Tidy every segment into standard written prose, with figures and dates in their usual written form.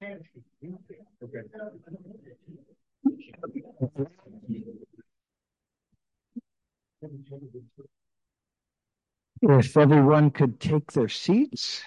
If everyone could take their seats.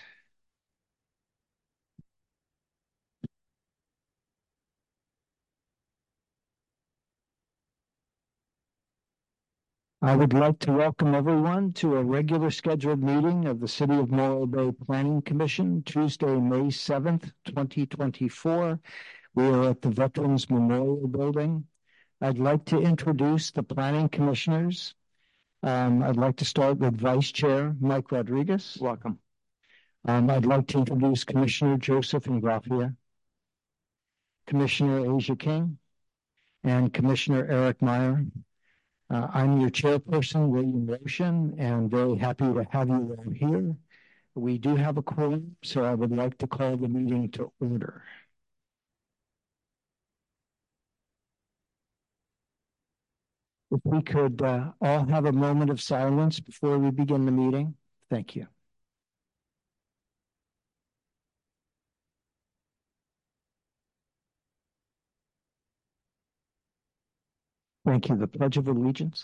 I would like to welcome everyone to a regular scheduled meeting of the City of Morro Bay Planning Commission, Tuesday, May 7th, 2024. We are at the Veterans Memorial Building. I'd like to introduce the planning commissioners. I'd like to start with Vice Chair Mike Rodriguez. Welcome. I'd like to introduce Commissioner Joseph Ingraffia, Commissioner Asia King, and Commissioner Eric Meyer. I'm your chairperson, William Roshan, and very happy to have you all here. We do have a quorum, so I would like to call the meeting to order. If we could all have a moment of silence before we begin the meeting. Thank you. Thank you. The Pledge of Allegiance.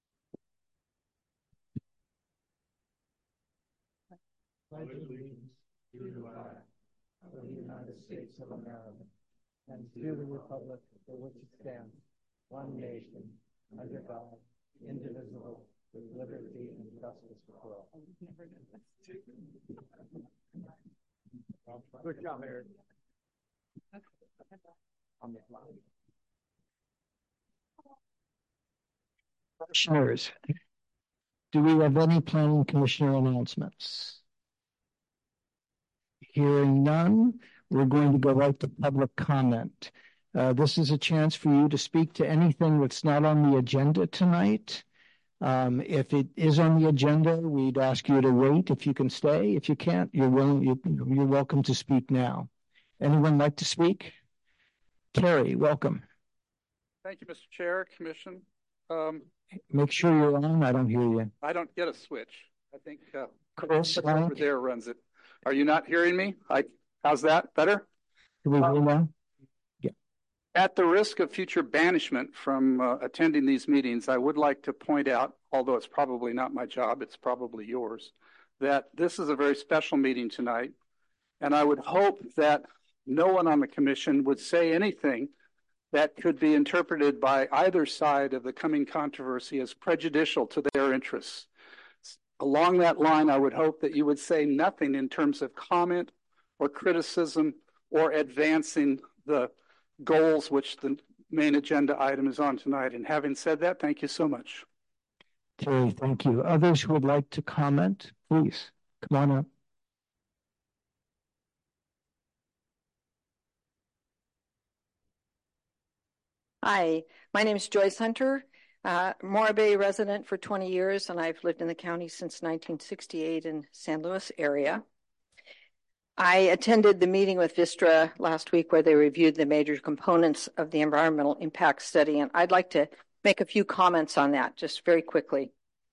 Pledge allegiance to the flag of the United States of America and to the republic for which it stands, one nation, under God, indivisible, with liberty and justice for all. Good job, Eric. On the fly. Commissioners, do we have any planning commissioner announcements? Hearing none, we're going to go right to public comment. This is a chance for you to speak to anything that's not on the agenda tonight. If it is on the agenda, we'd ask you to wait if you can stay. If you can't, you're welcome to speak now. Anyone like to speak? Terry, welcome. Thank you, Mr. Chair, Commission. Make sure you're on. I don't hear you. I don't get a switch. I think Chris over there runs it. Are you not hearing me? How's that? Better? Do we hear now? Yeah. At the risk of future banishment from attending these meetings, I would like to point out, although it's probably not my job, it's probably yours, that this is a very special meeting tonight. And I would hope that no one on the commission would say anything that could be interpreted by either side of the coming controversy as prejudicial to their interests. Along that line, I would hope that you would say nothing in terms of comment or criticism or advancing the goals which the main agenda item is on tonight. And having said that, thank you so much. Terry, thank you. Others who would like to comment, please come on up. Hi, my name is Joyce Hunter, Morro Bay resident for 20 years, and I've lived in the county since 1968 in San Luis area. I attended the meeting with Vistra last week where they reviewed the major components of the environmental impact study, and I'd like to make a few comments on that just very quickly.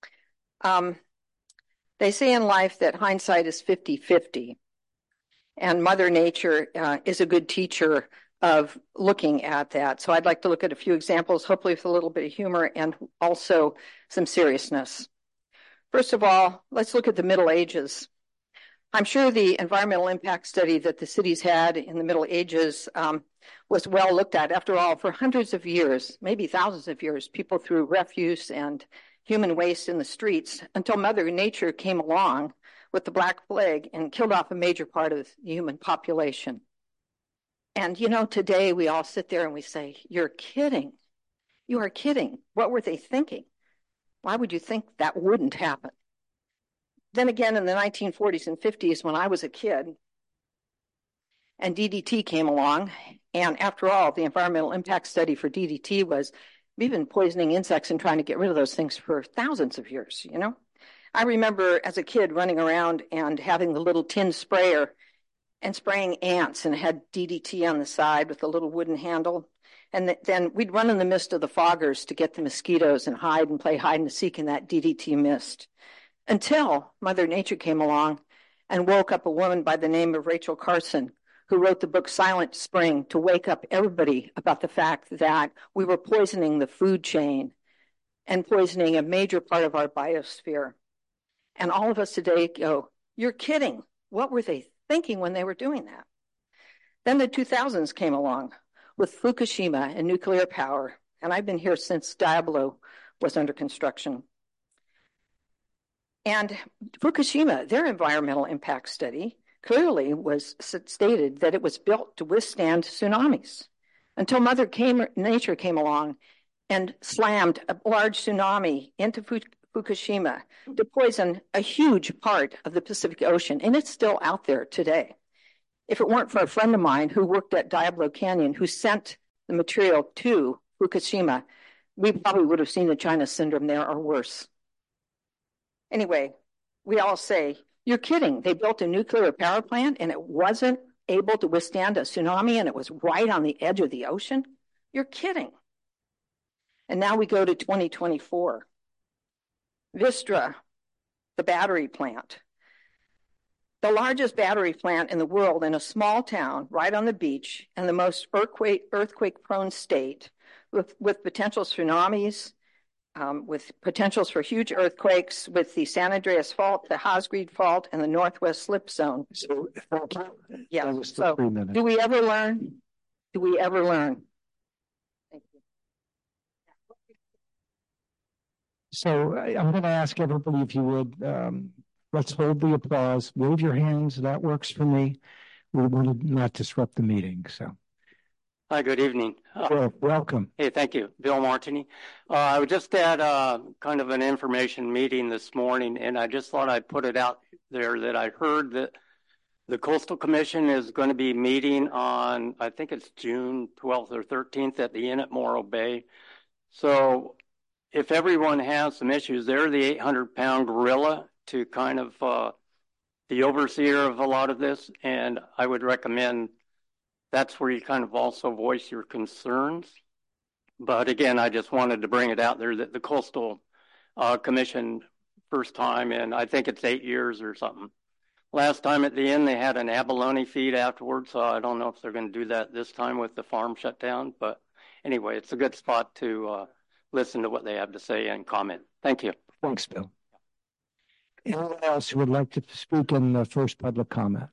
They say in life that hindsight is 50-50, and Mother Nature is a good teacher of looking at that. So I'd like to look at a few examples, hopefully with a little bit of humor and also some seriousness. First of all, let's look at the Middle Ages. I'm sure the environmental impact study that the cities had in the Middle Ages was well looked at. After all, for hundreds of years, maybe thousands of years, people threw refuse and human waste in the streets until Mother Nature came along with the Black Plague and killed off a major part of the human population. And, you know, today we all sit there and we say, you're kidding. You are kidding. What were they thinking? Why would you think that wouldn't happen? Then again, in the 1940s and 50s, when I was a kid, and DDT came along, and after all, the environmental impact study for DDT was, we've been poisoning insects and trying to get rid of those things for thousands of years, you know? I remember as a kid running around and having the little tin sprayer and spraying ants, and it had DDT on the side with a little wooden handle. And then we'd run in the mist of the foggers to get the mosquitoes and hide and play hide and seek in that DDT mist. Until Mother Nature came along and woke up a woman by the name of Rachel Carson, who wrote the book Silent Spring to wake up everybody about the fact that we were poisoning the food chain and poisoning a major part of our biosphere. And all of us today go, you're kidding. What were they thinking when they were doing that? Then the 2000s came along with Fukushima and nuclear power. And I've been here since Diablo was under construction. And Fukushima, their environmental impact study clearly was stated that it was built to withstand tsunamis until Mother Nature came along and slammed a large tsunami into Fukushima to poison a huge part of the Pacific Ocean. And it's still out there today. If it weren't for a friend of mine who worked at Diablo Canyon, who sent the material to Fukushima, we probably would have seen the China syndrome there or worse. Anyway, we all say, you're kidding. They built a nuclear power plant and it wasn't able to withstand a tsunami and it was right on the edge of the ocean? You're kidding. And now we go to 2024. Vistra, the battery plant. The largest battery plant in the world in a small town right on the beach and the most earthquake-prone state with potential tsunamis, with potentials for huge earthquakes, with the San Andreas Fault, the Hosgreed Fault, and the Northwest Slip Zone. So, yeah. So, do we ever learn? Do we ever learn? Thank you. So I'm going to ask everybody if you would, let's hold the applause, wave your hands. That works for me. We want to not disrupt the meeting. So. Hi, good evening. Welcome. Hey, thank you. Bill Martini. I was just at kind of an information meeting this morning, and I just thought I'd put it out there that I heard that the Coastal Commission is going to be meeting on, I think it's June 12th or 13th at the Inn at Morro Bay. So if everyone has some issues, they're the 800-pound gorilla to kind of the overseer of a lot of this, and I would recommend that's where you kind of also voice your concerns. But again, I just wanted to bring it out there that the Coastal Commission, first time in, I think it's 8 years or something. Last time at the end, they had an abalone feed afterwards, so I don't know if they're going to do that this time with the farm shut down. But anyway, it's a good spot to listen to what they have to say and comment. Thank you. Thanks, Bill. Anyone else who would like to speak in the first public comment?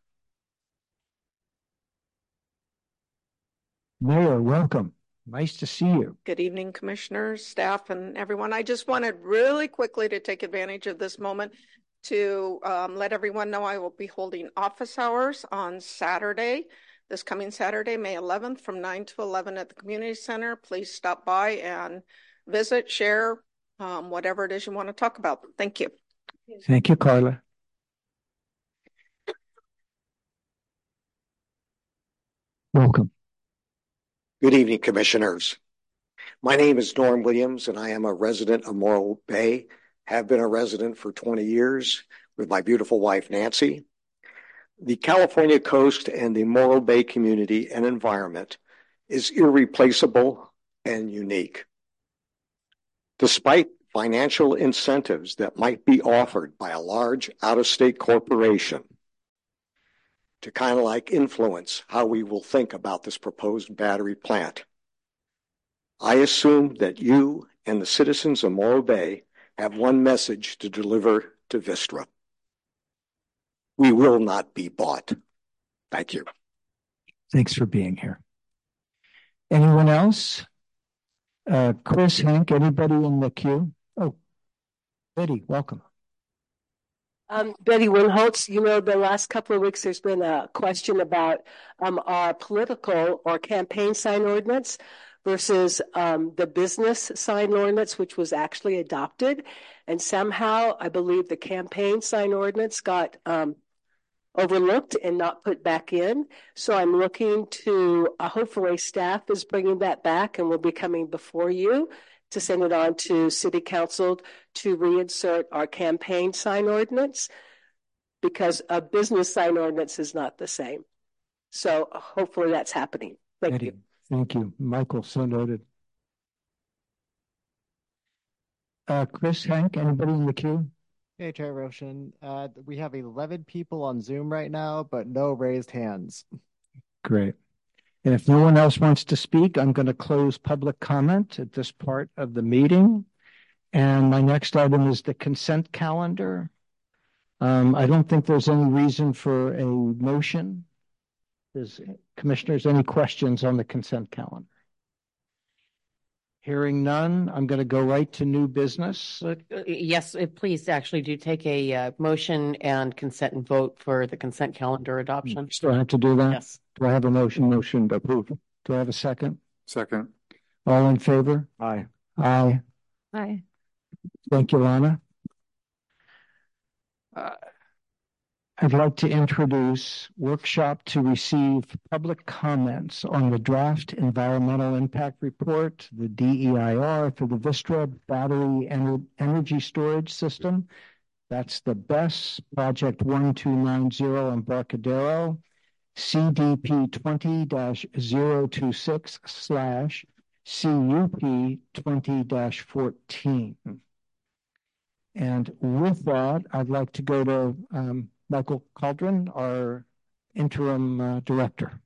Mayor, welcome. Nice to see you. Good evening, commissioners, staff, and everyone. I just wanted really quickly to take advantage of this moment to let everyone know I will be holding office hours on Saturday, this coming Saturday, May 11th, from 9 to 11 at the community center. Please stop by and visit, share, whatever it is you want to talk about. Thank you. Thank you, Carla. Welcome. Good evening, commissioners. My name is Norm Williams, and I am a resident of Morro Bay, have been a resident for 20 years with my beautiful wife, Nancy. The California coast and the Morro Bay community and environment is irreplaceable and unique. Despite financial incentives that might be offered by a large out-of-state corporation to kind of like influence how we will think about this proposed battery plant, I assume that you and the citizens of Morro Bay have one message to deliver to Vistra. We will not be bought. Thank you. Thanks for being here. Anyone else? Chris, Hank, anybody in the queue? Oh, Betty, welcome. Betty Winholtz, you know, the last couple of weeks there's been a question about our political or campaign sign ordinance versus the business sign ordinance, which was actually adopted. And somehow I believe the campaign sign ordinance got overlooked and not put back in. So I'm looking to, hopefully staff is bringing that back and will be coming before you to send it on to City Council to reinsert our campaign sign ordinance, because a business sign ordinance is not the same. So hopefully that's happening. Thank you. Thank you. Michael, so noted. Chris, Hank, anybody in the queue? Hey, Chair Roshan. We have 11 people on Zoom right now, but no raised hands. Great. And if no one else wants to speak, I'm going to close public comment at this part of the meeting. And my next item is the consent calendar. I don't think there's any reason for a motion. Commissioners, any questions on the consent calendar? Hearing none, I'm going to go right to new business. Yes, please actually do take a motion and consent and vote for the consent calendar adoption. Still have to do that? Yes. Do I have a motion? Motion to approve. Do I have a second? Second. All in favor? Aye. Aye. Aye. Thank you, Lana. I'd like to introduce workshop to receive public comments on the draft environmental impact report, the DEIR for the Vistra battery energy storage system. That's the BESS Project 1290 Embarcadero, CDP 20-026/CUP 20-14. And with that, I'd like to go to Michael Caldron, our interim director.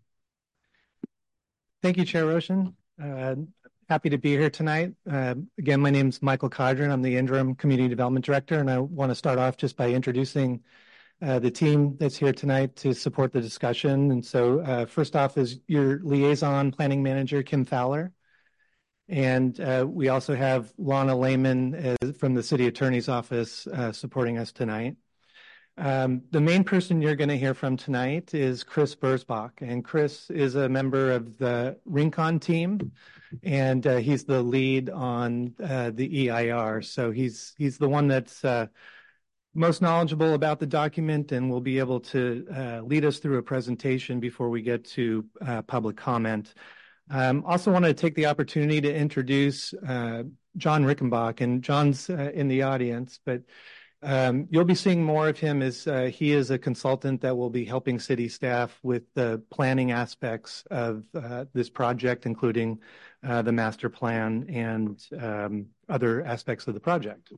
Thank you, Chair Roshan. Happy to be here tonight. Again, my name is Michael Caldron. I'm the interim community development director, and I want to start off just by introducing the team that's here tonight to support the discussion. And so first off is your liaison planning manager, Kim Fowler. And we also have Lana Lehman from the city attorney's office supporting us tonight. The main person you're going to hear from tonight is Chris Bursbach, and Chris is a member of the Rincon team, and he's the lead on the EIR. So he's the one that's most knowledgeable about the document and will be able to lead us through a presentation before we get to public comment. Also want to take the opportunity to introduce John Rickenbach, and John's in the audience, but you'll be seeing more of him as he is a consultant that will be helping city staff with the planning aspects of this project, including the master plan and other aspects of the project.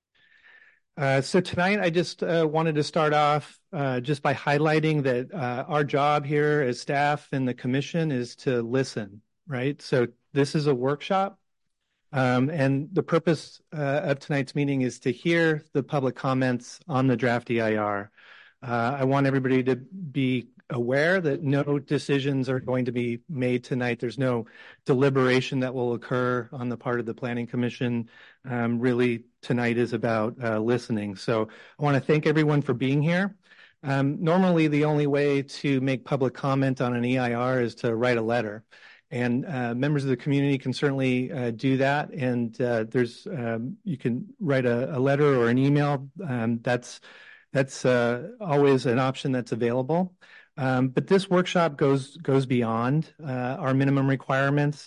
So tonight, I just wanted to start off just by highlighting that our job here as staff and the commission is to listen, right? So this is a workshop. And the purpose of tonight's meeting is to hear the public comments on the draft EIR. I want everybody to be aware that no decisions are going to be made tonight. There's no deliberation that will occur on the part of the Planning Commission. Really, tonight is about listening. So I want to thank everyone for being here. Normally, the only way to make public comment on an EIR is to write a letter. And members of the community can certainly do that. And there's you can write a letter or an email. That's always an option that's available. But this workshop goes beyond our minimum requirements.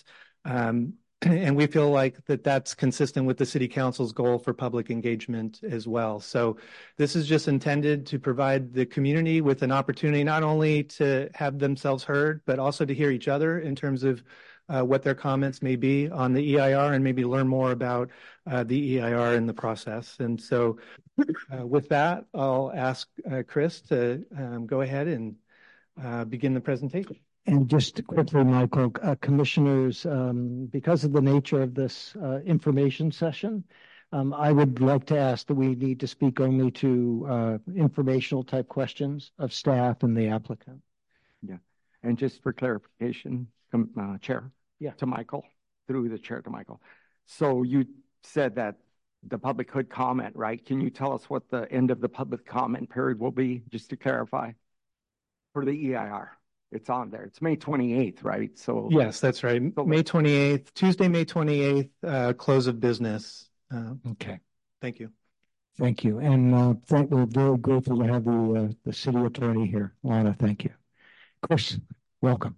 And we feel like that's consistent with the City Council's goal for public engagement as well. So this is just intended to provide the community with an opportunity not only to have themselves heard, but also to hear each other in terms of what their comments may be on the EIR and maybe learn more about the EIR in the process. And so with that, I'll ask Chris to go ahead and begin the presentation. And just quickly, Michael, commissioners, because of the nature of this information session, I would like to ask that we need to speak only to informational type questions of staff and the applicant. Yeah. And just for clarification, Chair, to Michael, through the chair to Michael. So you said that the public could comment, right? Can you tell us what the end of the public comment period will be, just to clarify, for the EIR? It's on there. It's May 28th, right? So yes, that's right. May 28th, Tuesday, May 28th, close of business. Okay. Thank you. Thank you. And we're very grateful to have the city attorney here. Lana, thank you. Chris, welcome.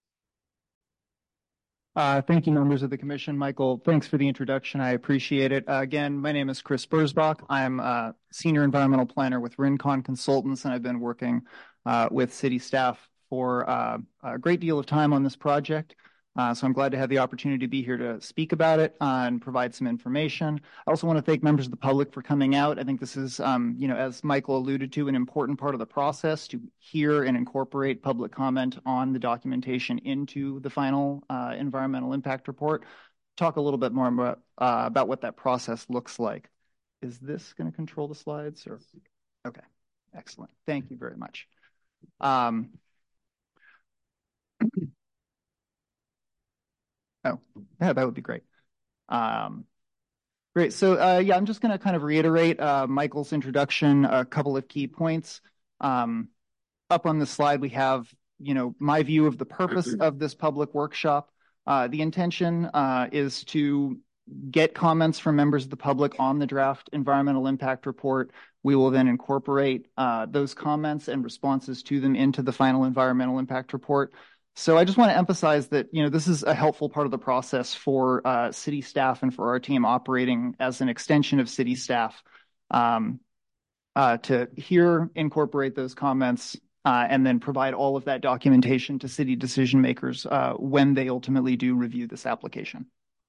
Thank you, members of the commission. Michael, thanks for the introduction. I appreciate it. Again, my name is Chris Bursbach. I'm a senior environmental planner with Rincon Consultants, and I've been working with city staff for a great deal of time on this project. So I'm glad to have the opportunity to be here to speak about it and provide some information. I also want to thank members of the public for coming out. I think this is, as Michael alluded to, an important part of the process to hear and incorporate public comment on the documentation into the final environmental impact report. Talk a little bit more about what that process looks like. Is this going to control the slides? Or okay, excellent. Thank you very much. Oh, yeah, that would be great. Great. So, I'm just going to kind of reiterate Michael's introduction, a couple of key points. Up on the slide, we have, my view of the purpose of this public workshop. The intention is to get comments from members of the public on the draft environmental impact report. We will then incorporate those comments and responses to them into the final environmental impact report. So I just want to emphasize that, this is a helpful part of the process for city staff and for our team operating as an extension of city staff to incorporate those comments, and then provide all of that documentation to city decision makers when they ultimately do review this application.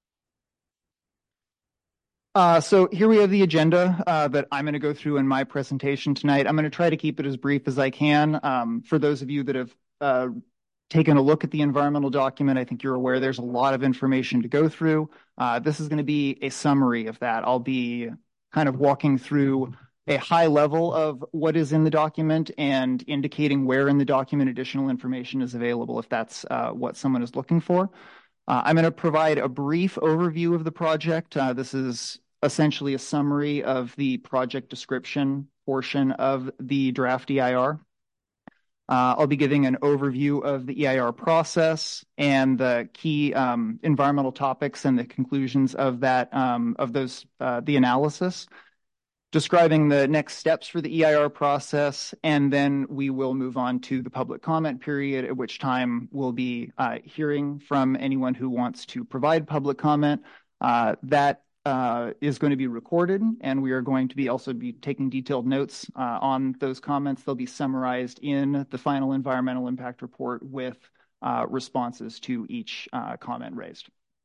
So here we have the agenda that I'm going to go through in my presentation tonight. I'm going to try to keep it as brief as I can. For those of you that have taken a look at the environmental document, I think you're aware there's a lot of information to go through. This is going to be a summary of that. I'll be kind of walking through a high level of what is in the document and indicating where in the document additional information is available if that's what someone is looking for. I'm going to provide a brief overview of the project. This is essentially a summary of the project description portion of the draft EIR. I'll be giving an overview of the EIR process and the key environmental topics and the conclusions of that, the analysis, describing the next steps for the EIR process, and then we will move on to the public comment period, at which time we'll be hearing from anyone who wants to provide public comment. That is going to be recorded, and we are going to also be taking detailed notes on those comments. They'll be summarized in the final environmental impact report with responses to each comment raised.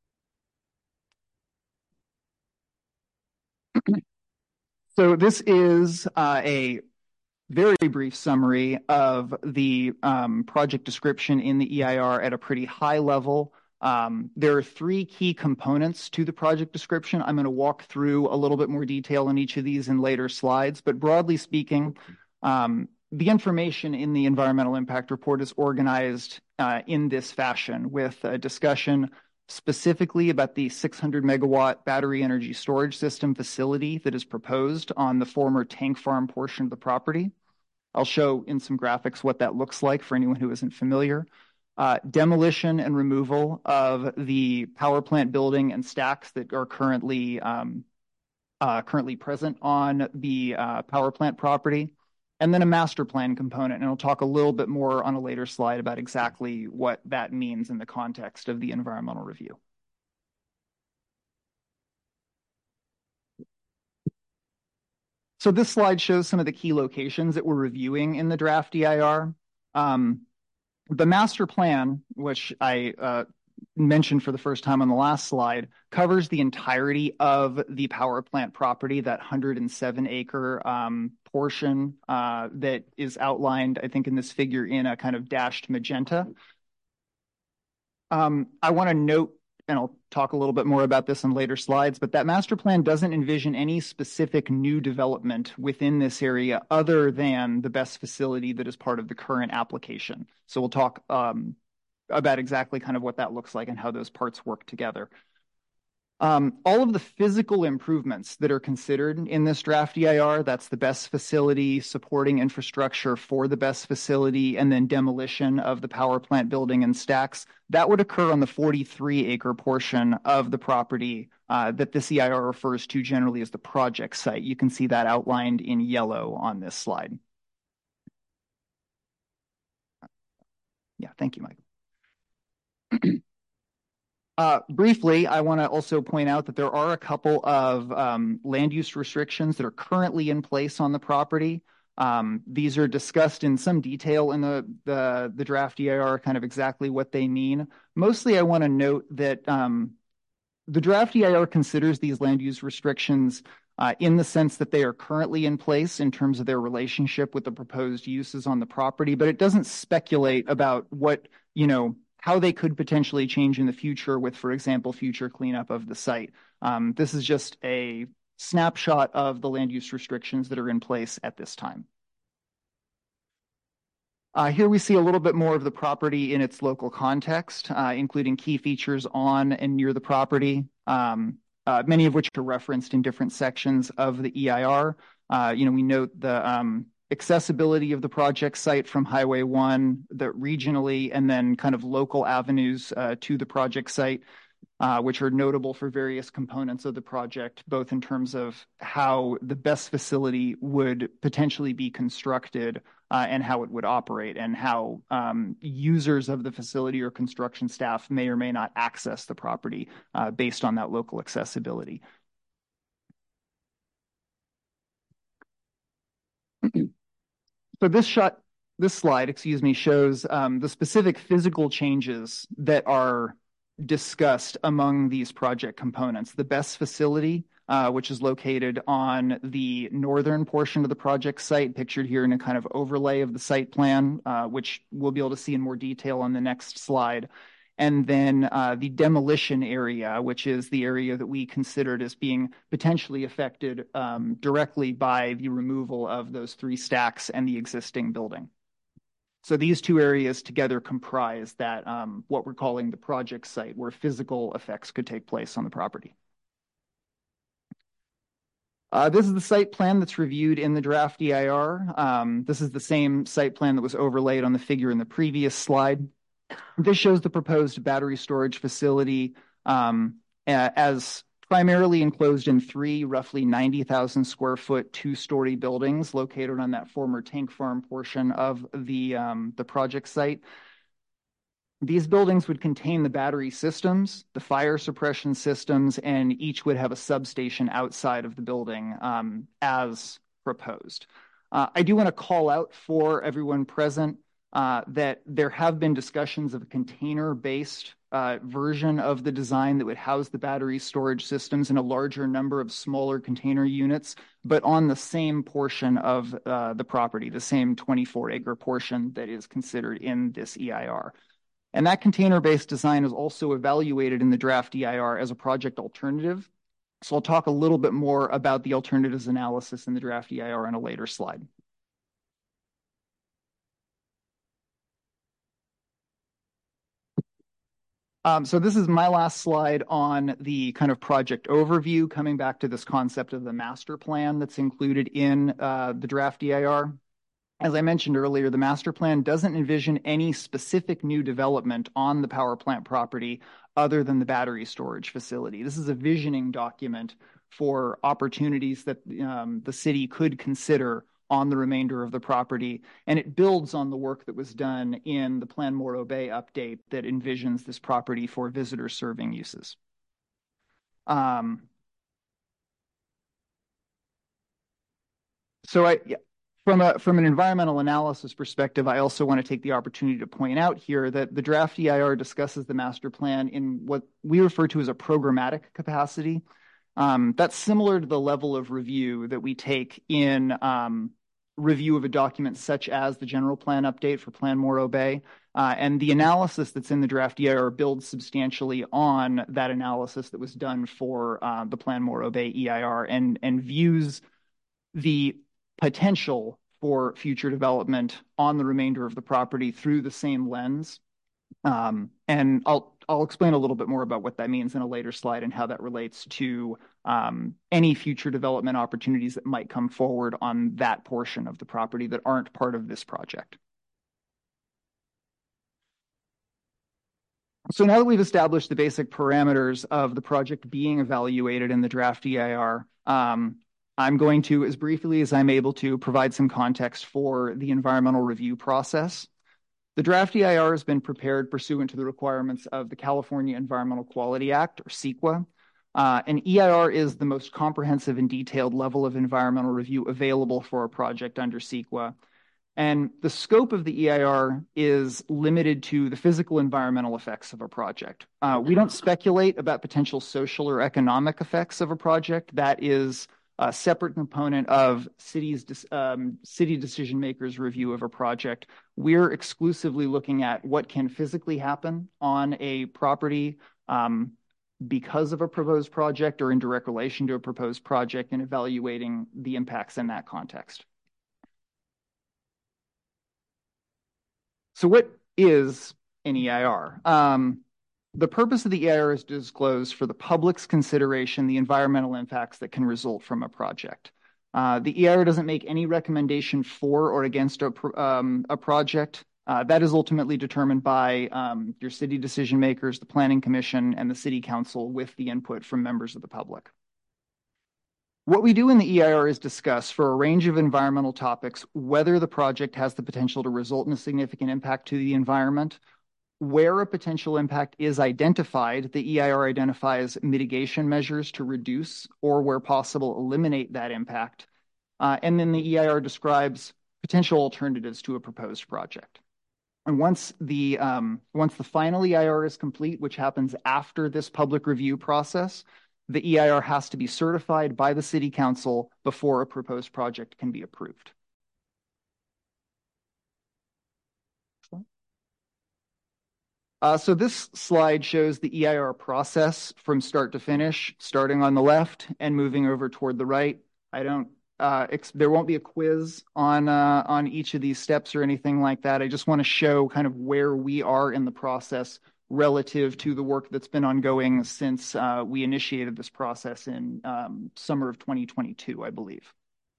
So this is a very brief summary of the project description in the EIR at a pretty high level. There are three key components to the project description. I'm going to walk through a little bit more detail on each of these in later slides, but broadly speaking, the information in the environmental impact report is organized in this fashion, with a discussion specifically about the 600 megawatt battery energy storage system facility that is proposed on the former tank farm portion of the property. I'll show in some graphics what that looks like for anyone who isn't familiar. Demolition and removal of the power plant building and stacks that are currently present on the power plant property, and then a master plan component. And I'll talk a little bit more on a later slide about exactly what that means in the context of the environmental review. So this slide shows some of the key locations that we're reviewing in the draft EIR. The master plan, which I mentioned for the first time on the last slide, covers the entirety of the power plant property, that 107-acre portion that is outlined, I think, in this figure in a kind of dashed magenta. I want to note, and I'll talk a little bit more about this in later slides, but that master plan doesn't envision any specific new development within this area other than the BESS facility that is part of the current application. So we'll talk about exactly kind of what that looks like and how those parts work together. All of the physical improvements that are considered in this draft EIR, that's the BESS facility, supporting infrastructure for the BESS facility, and then demolition of the power plant building and stacks, that would occur on the 43-acre portion of the property that this EIR refers to generally as the project site. You can see that outlined in yellow on this slide. Yeah, thank you, Mike. Briefly, I want to also point out that there are a couple of land use restrictions that are currently in place on the property. These are discussed in some detail in the draft EIR, kind of exactly what they mean. Mostly, I want to note that the draft EIR considers these land use restrictions in the sense that they are currently in place in terms of their relationship with the proposed uses on the property, but it doesn't speculate about what, how they could potentially change in the future with, for example, future cleanup of the site. This is just a snapshot of the land use restrictions that are in place at this time. Here we see a little bit more of the property in its local context, including key features on and near the property, many of which are referenced in different sections of the EIR. We note the accessibility of the project site from Highway 1, the regionally and then kind of local avenues to the project site, which are notable for various components of the project, both in terms of how the best facility would potentially be constructed and how it would operate, and how users of the facility or construction staff may or may not access the property based on that local accessibility. So this slide, shows the specific physical changes that are discussed among these project components. The BESS facility, which is located on the northern portion of the project site, pictured here in a kind of overlay of the site plan, which we'll be able to see in more detail on the next slide. And then the demolition area, which is the area that we considered as being potentially affected directly by the removal of those 3 stacks and the existing building. So these 2 areas together comprise that what we're calling the project site, where physical effects could take place on the property. This is the site plan that's reviewed in the draft EIR. This is the same site plan that was overlaid on the figure in the previous slide. This shows the proposed battery storage facility as primarily enclosed in 3 roughly 90,000 square foot 2-story buildings located on that former tank farm portion of the project site. These buildings would contain the battery systems, the fire suppression systems, and each would have a substation outside of the building as proposed. I do want to call out for everyone present that there have been discussions of a container-based version of the design that would house the battery storage systems in a larger number of smaller container units, but on the same portion of the property, the same 24-acre portion that is considered in this EIR. And that container-based design is also evaluated in the draft EIR as a project alternative. So I'll talk a little bit more about the alternatives analysis in the draft EIR in a later slide. So this is my last slide on the kind of project overview, coming back to this concept of the master plan that's included in the draft EIR. As I mentioned earlier, the master plan doesn't envision any specific new development on the power plant property other than the battery storage facility. This is a visioning document for opportunities that the city could consider on the remainder of the property, and it builds on the work that was done in the Plan Morro Bay update that envisions this property for visitor serving uses. From an environmental analysis perspective, I also want to take the opportunity to point out here that the draft EIR discusses the master plan in what we refer to as a programmatic capacity. That's similar to the level of review that we take in review of a document such as the general plan update for Plan Morro Bay. And the analysis that's in the draft EIR builds substantially on that analysis that was done for the Plan Morro Bay EIR and views the potential for future development on the remainder of the property through the same lens. And I'll explain a little bit more about what that means in a later slide and how that relates to any future development opportunities that might come forward on that portion of the property that aren't part of this project. So now that we've established the basic parameters of the project being evaluated in the draft EIR, I'm going to, as briefly as I'm able to, provide some context for the environmental review process. The draft EIR has been prepared pursuant to the requirements of the California Environmental Quality Act, or CEQA. An EIR is the most comprehensive and detailed level of environmental review available for a project under CEQA. And the scope of the EIR is limited to the physical environmental effects of a project. We don't speculate about potential social or economic effects of a project. That is a separate component of city decision makers' review of a project. We're exclusively looking at what can physically happen on a property because of a proposed project or in direct relation to a proposed project, and evaluating the impacts in that context. So what is an EIR? The purpose of the EIR is to disclose for the public's consideration the environmental impacts that can result from a project. The EIR doesn't make any recommendation for or against a project. That is ultimately determined by your city decision makers, the planning commission, and the city council with the input from members of the public. What we do in the EIR is discuss for a range of environmental topics whether the project has the potential to result in a significant impact to the environment. Where a potential impact is identified, the EIR identifies mitigation measures to reduce or, where possible, eliminate that impact. And then the EIR describes potential alternatives to a proposed project. And once the final EIR is complete, which happens after this public review process, the EIR has to be certified by the city council before a proposed project can be approved. So this slide shows the EIR process from start to finish, starting on the left and moving over toward the right. There won't be a quiz on each of these steps or anything like that. I just want to show kind of where we are in the process relative to the work that's been ongoing since we initiated this process in summer of 2022, I believe.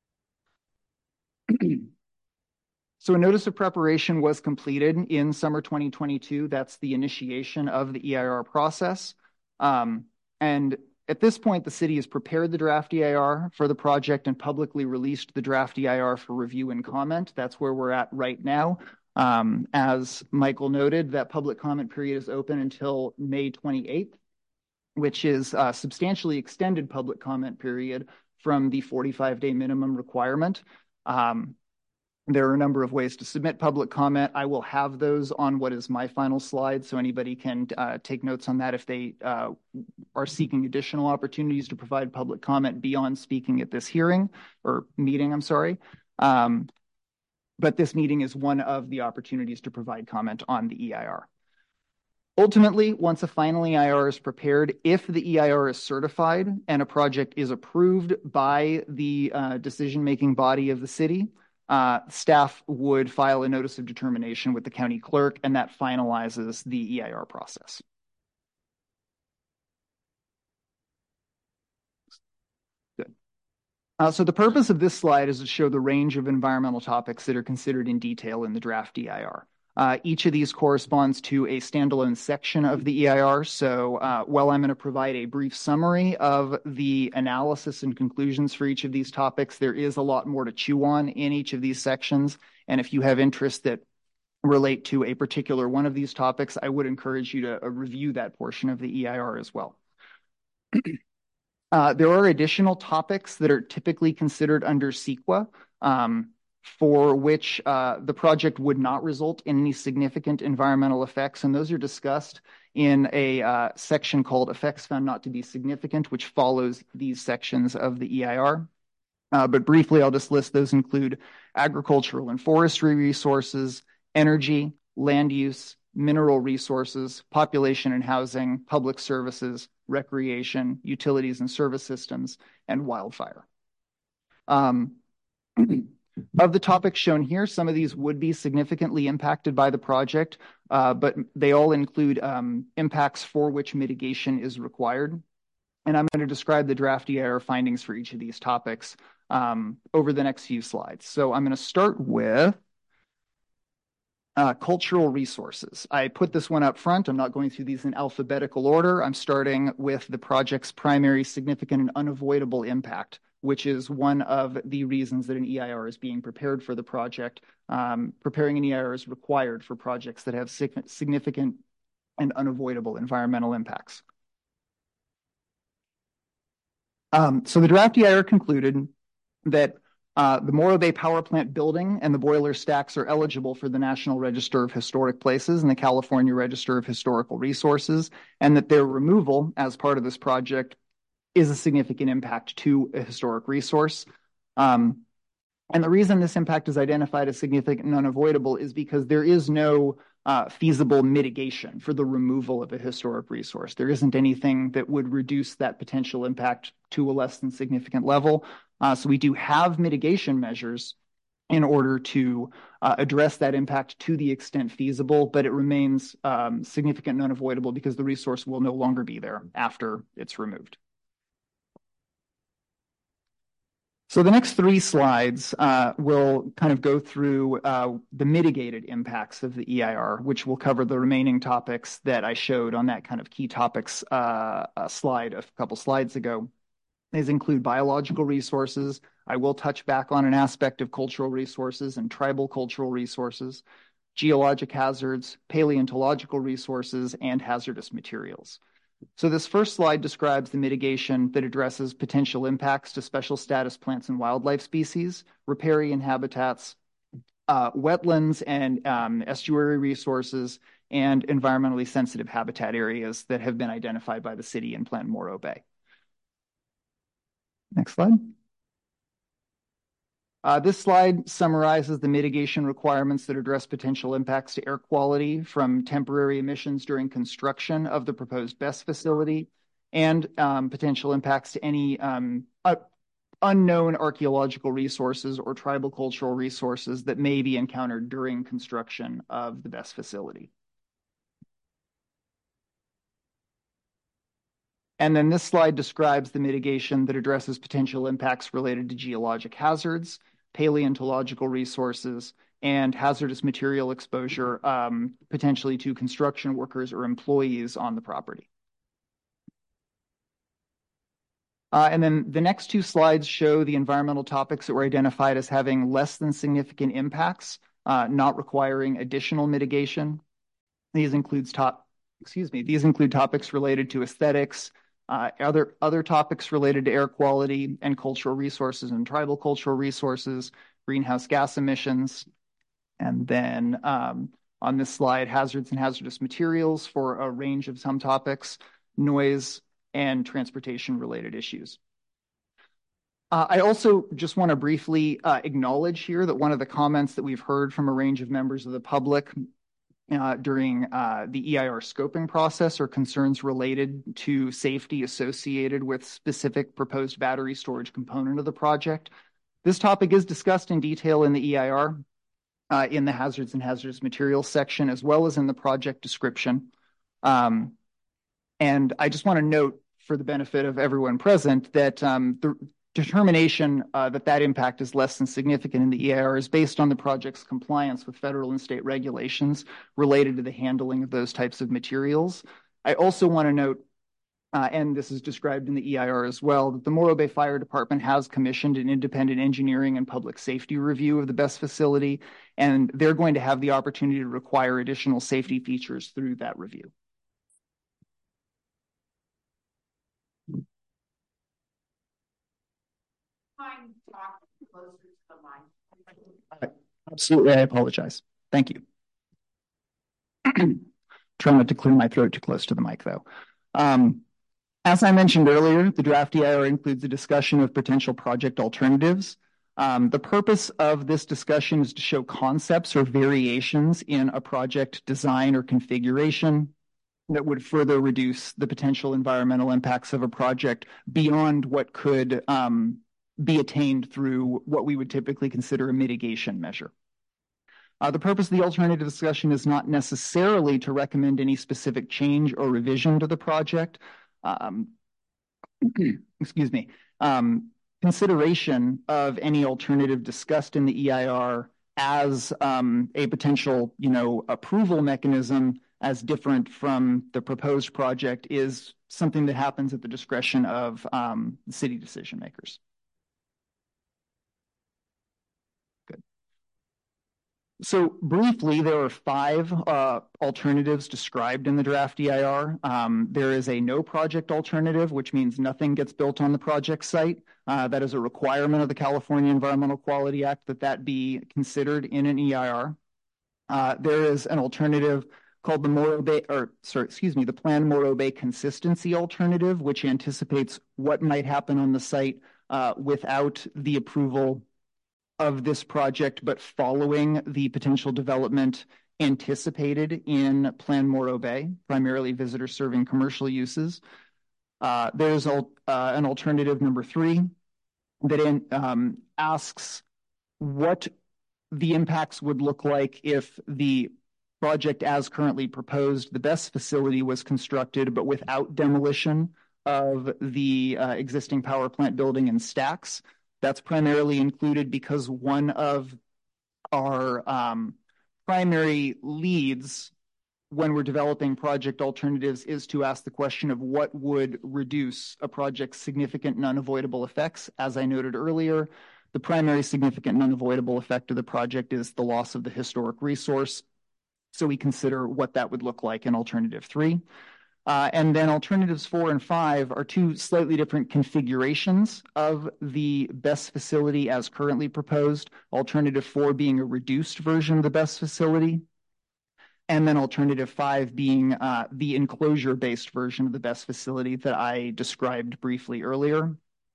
So a notice of preparation was completed in summer 2022. That's the initiation of the EIR process. And at this point, the city has prepared the draft EIR for the project and publicly released the draft EIR for review and comment. That's where we're at right now. As Michael noted, that public comment period is open until May 28th, which is a substantially extended public comment period from the 45-day minimum requirement. There are a number of ways to submit public comment. I will have those on what is my final slide, so anybody can take notes on that if they are seeking additional opportunities to provide public comment beyond speaking at this meeting, I'm sorry. But this meeting is one of the opportunities to provide comment on the EIR. Ultimately, once a final EIR is prepared, if the EIR is certified and a project is approved by the decision-making body of the city, staff would file a notice of determination with the county clerk, and that finalizes the EIR process. Good. So the purpose of this slide is to show the range of environmental topics that are considered in detail in the draft EIR. Each of these corresponds to a standalone section of the EIR. So while I'm going to provide a brief summary of the analysis and conclusions for each of these topics, there is a lot more to chew on in each of these sections. And if you have interests that relate to a particular one of these topics, I would encourage you to review that portion of the EIR as well. There are additional topics that are typically considered under CEQA, for which the project would not result in any significant environmental effects. And those are discussed in a section called Effects Found Not to Be Significant, which follows these sections of the EIR. But briefly, I'll just list those include agricultural and forestry resources, energy, land use, mineral resources, population and housing, public services, recreation, utilities and service systems, and wildfire. Of the topics shown here, some of these would be significantly impacted by the project, but they all include impacts for which mitigation is required. And I'm going to describe the draft EIR findings for each of these topics over the next few slides. So I'm going to start with cultural resources. I put this one up front. I'm not going through these in alphabetical order. I'm starting with the project's primary significant and unavoidable impact, which is one of the reasons that an EIR is being prepared for the project. Preparing an EIR is required for projects that have significant and unavoidable environmental impacts. So the draft EIR concluded that the Morro Bay Power Plant building and the boiler stacks are eligible for the National Register of Historic Places and the California Register of Historical Resources, and that their removal as part of this project is a significant impact to a historic resource. And the reason this impact is identified as significant and unavoidable is because there is no feasible mitigation for the removal of a historic resource. There isn't anything that would reduce that potential impact to a less than significant level. So we do have mitigation measures in order to address that impact to the extent feasible, but it remains significant and unavoidable because the resource will no longer be there after it's removed. So the next 3 slides will kind of go through the mitigated impacts of the EIR, which will cover the remaining topics that I showed on that kind of key topics slide a couple slides ago. These include biological resources. I will touch back on an aspect of cultural resources and tribal cultural resources, geologic hazards, paleontological resources, and hazardous materials. So this first slide describes the mitigation that addresses potential impacts to special status plants and wildlife species, riparian habitats, wetlands and estuary resources, and environmentally sensitive habitat areas that have been identified by the city and Plant Morro Bay. Next slide. This slide summarizes the mitigation requirements that address potential impacts to air quality from temporary emissions during construction of the proposed BESS facility and potential impacts to any unknown archaeological resources or tribal cultural resources that may be encountered during construction of the BESS facility. And then this slide describes the mitigation that addresses potential impacts related to geologic hazards, paleontological resources, and hazardous material exposure, potentially to construction workers or employees on the property. And then the next 2 slides show the environmental topics that were identified as having less than significant impacts, not requiring additional mitigation. These include topics related to aesthetics, other topics related to air quality and cultural resources and tribal cultural resources, greenhouse gas emissions, and then on this slide, hazards and hazardous materials for a range of some topics, noise, and transportation-related issues. I also just want to briefly acknowledge here that one of the comments that we've heard from a range of members of the public during the EIR scoping process are concerns related to safety associated with specific proposed battery storage component of the project. This topic is discussed in detail in the EIR, in the hazards and hazardous materials section, as well as in the project description. And I just want to note, for the benefit of everyone present, that the determination that impact is less than significant in the EIR is based on the project's compliance with federal and state regulations related to the handling of those types of materials. I also want to note, and this is described in the EIR as well, that the Morro Bay Fire Department has commissioned an independent engineering and public safety review of the BESS facility, and they're going to have the opportunity to require additional safety features through that review. Absolutely, I apologize. Thank you. Try not to clear my throat too close to the mic, though. As I mentioned earlier, the draft EIR includes a discussion of potential project alternatives. The purpose of this discussion is to show concepts or variations in a project design or configuration that would further reduce the potential environmental impacts of a project beyond what could be attained through what we would typically consider a mitigation measure. The purpose of the alternative discussion is not necessarily to recommend any specific change or revision to the project. Excuse me. Consideration of any alternative discussed in the EIR as a potential, approval mechanism as different from the proposed project is something that happens at the discretion of city decision makers. Good. So briefly, there are 5 alternatives described in the draft EIR. There is a no project alternative, which means nothing gets built on the project site. That is a requirement of the California Environmental Quality Act that be considered in an EIR. There is an alternative called the Plan Morro Bay Consistency Alternative, which anticipates what might happen on the site without the approval of this project, but following the potential development anticipated in Plan Morro Bay, primarily visitor serving commercial uses. There's an alternative number 3 that asks what the impacts would look like if the project as currently proposed, the BESS facility, was constructed, but without demolition of the existing power plant building and stacks. That's primarily included because one of our primary leads when we're developing project alternatives is to ask the question of what would reduce a project's significant and unavoidable effects. As I noted earlier, the primary significant and unavoidable effect of the project is the loss of the historic resource. So we consider what that would look like in alternative 3. And then alternatives 4 and 5 are 2 slightly different configurations of the BESS facility as currently proposed. Alternative 4 being a reduced version of the BESS facility, and then alternative 5 being the enclosure-based version of the BESS facility that I described briefly earlier.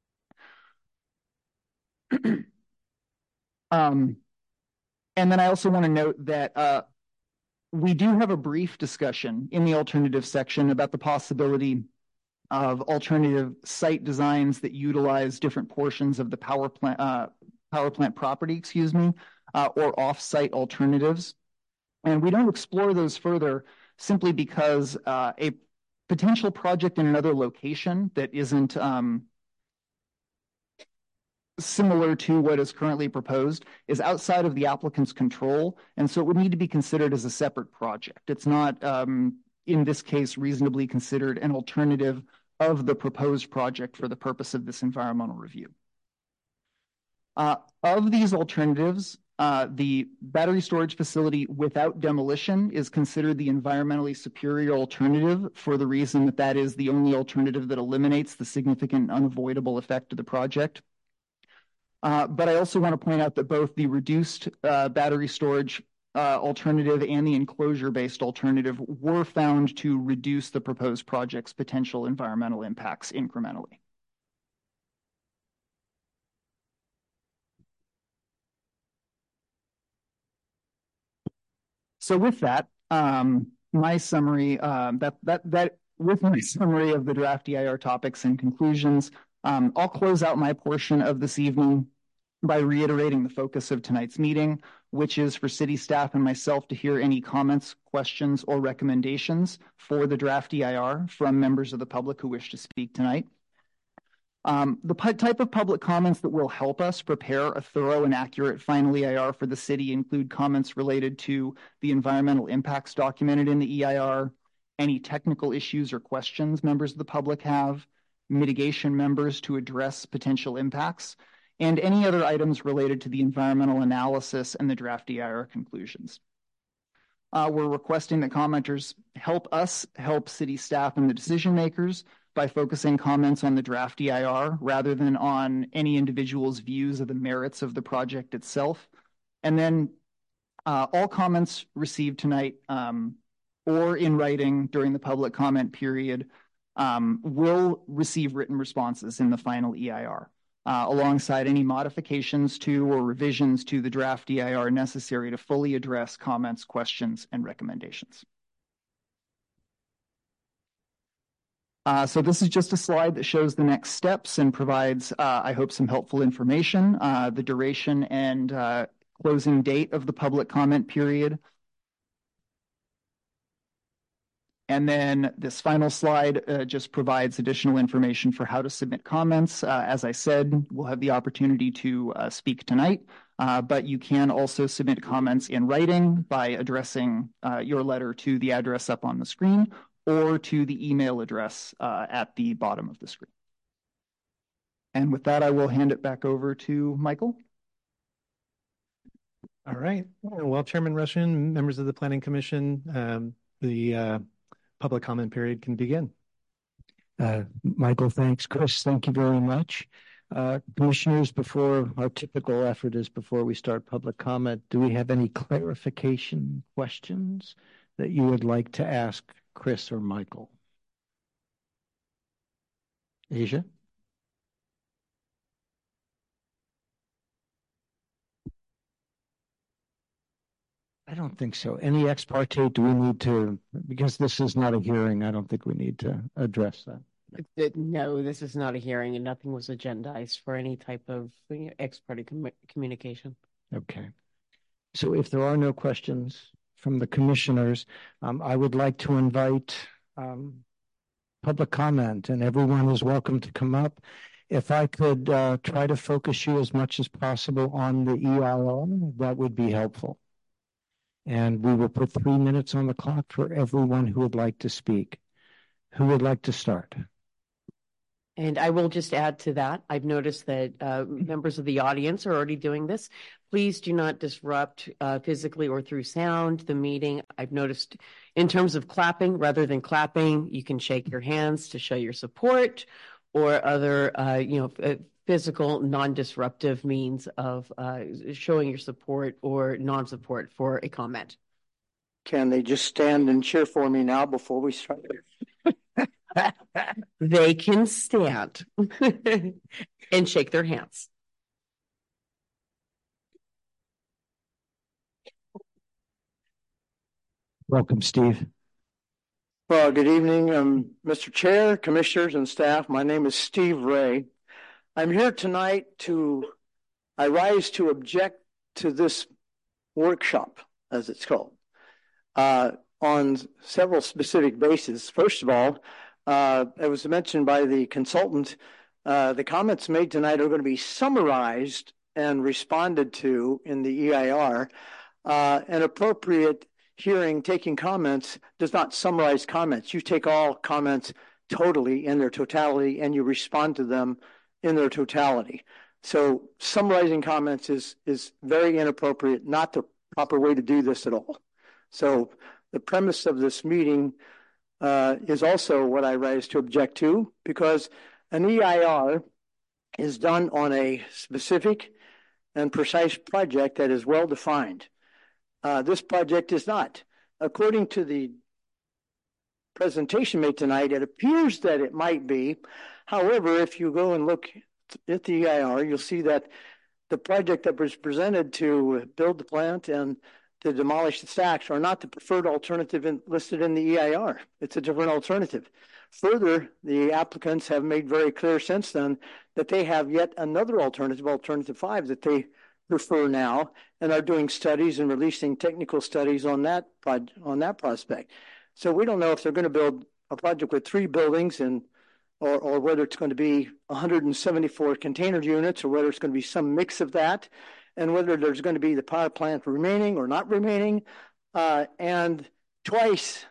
And then I also want to note that we do have a brief discussion in the alternative section about the possibility of alternative site designs that utilize different portions of the power plant property, or off-site alternatives. And we don't explore those further simply because a potential project in another location that isn't similar to what is currently proposed is outside of the applicant's control, and so it would need to be considered as a separate project. It's not, in this case, reasonably considered an alternative of the proposed project for the purpose of this environmental review. Of these alternatives, the battery storage facility without demolition is considered the environmentally superior alternative for the reason that that is the only alternative that eliminates the significant unavoidable effect of the project. But I also want to point out that both the reduced battery storage alternative and the enclosure-based alternative were found to reduce the proposed project's potential environmental impacts incrementally. So with that, my summary, with my summary of the draft EIR topics and conclusions, I'll close out my portion of this evening by reiterating the focus of tonight's meeting, which is for city staff and myself to hear any comments, questions, or recommendations for the draft EIR from members of the public who wish to speak tonight. The type of public comments that will help us prepare a thorough and accurate final EIR for the city include comments related to the environmental impacts documented in the EIR, any technical issues or questions members of the public have, mitigation members to address potential impacts, and any other items related to the environmental analysis and the draft EIR conclusions. We're requesting that commenters help us help city staff and the decision makers by focusing comments on the draft EIR rather than on any individual's views of the merits of the project itself. And then all comments received tonight or in writing during the public comment period will receive written responses in the final EIR, alongside any modifications to or revisions to the draft EIR necessary to fully address comments, questions, and recommendations. So this is just a slide that shows the next steps and provides, I hope, some helpful information. The duration and closing date of the public comment period. And then this final slide just provides additional information for how to submit comments. As I said, we'll have the opportunity to speak tonight, but you can also submit comments in writing by addressing your letter to the address up on the screen or to the email address at the bottom of the screen. And with that, I will hand it back over to Michael. All right. Well, Chairman Russian, members of the Planning Commission, the public comment period can begin. Michael, thanks. Chris, thank you very much. Commissioners, before our typical effort is before we start public comment, do we have any clarification questions that you would like to ask Chris or Michael? Asia? I don't think so. Any ex parte, do we need to, because this is not a hearing, I don't think we need to address that. No, this is not a hearing and nothing was agendized for any type of ex parte communication. Okay. So if there are no questions from the commissioners, I would like to invite public comment, and everyone is welcome to come up. If I could try to focus you as much as possible on the EIR, that would be helpful. And we will put 3 minutes on the clock for everyone who would like to speak. Who would like to start? And I will just add to that, I've noticed that members of the audience are already doing this. Please do not disrupt physically or through sound the meeting. I've noticed in terms of clapping, rather than clapping, you can shake your hands to show your support or other, physical non-disruptive means of showing your support or non-support for a comment. Can they just stand and cheer for me now before we start? They can stand and shake their hands. Welcome, Steve. Well, good evening, Mr. Chair, commissioners, and staff. My name is Steve Ray. I'm here tonight I rise to object to this workshop, as it's called, on several specific bases. First of all, it was mentioned by the consultant, the comments made tonight are going to be summarized and responded to in the EIR. An appropriate hearing taking comments does not summarize comments. You take all comments totally in their totality and you respond to them in their totality. So summarizing comments is very inappropriate, not the proper way to do this at all. So the premise of this meeting is also what I rise to object to, because an EIR is done on a specific and precise project that is well defined. This project is not. According to the presentation made tonight, it appears that it might be. However, if you go and look at the EIR, you'll see that the project that was presented to build the plant and to demolish the stacks are not the preferred alternative listed in the EIR. It's a different alternative. Further, the applicants have made very clear since then that they have yet another alternative, Alternative 5, that they prefer now, and are doing studies and releasing technical studies on that prospect. So we don't know if they're going to build a project with 3 buildings or whether it's going to be 174 container units, or whether it's going to be some mix of that, and whether there's going to be the power plant remaining or not remaining. And twice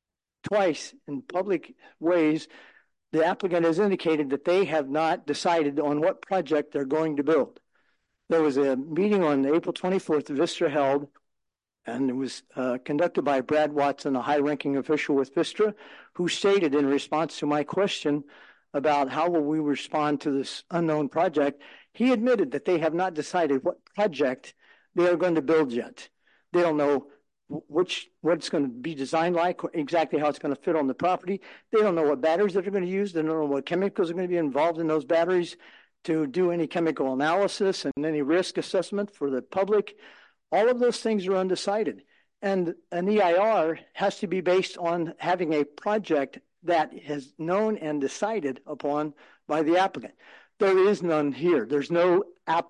in public ways, the applicant has indicated that they have not decided on what project they're going to build. There was a meeting on April 24th that Vistra held, and it was conducted by Brad Watson, a high-ranking official with Vistra, who stated in response to my question about how will we respond to this unknown project, he admitted that they have not decided what project they are going to build yet. They don't know what it's going to be designed like, exactly how it's going to fit on the property. They don't know what batteries that they're going to use. They don't know what chemicals are going to be involved in those batteries to do any chemical analysis and any risk assessment for the public. All of those things are undecided. And an EIR has to be based on having a project that is known and decided upon by the applicant. There is none here. There's no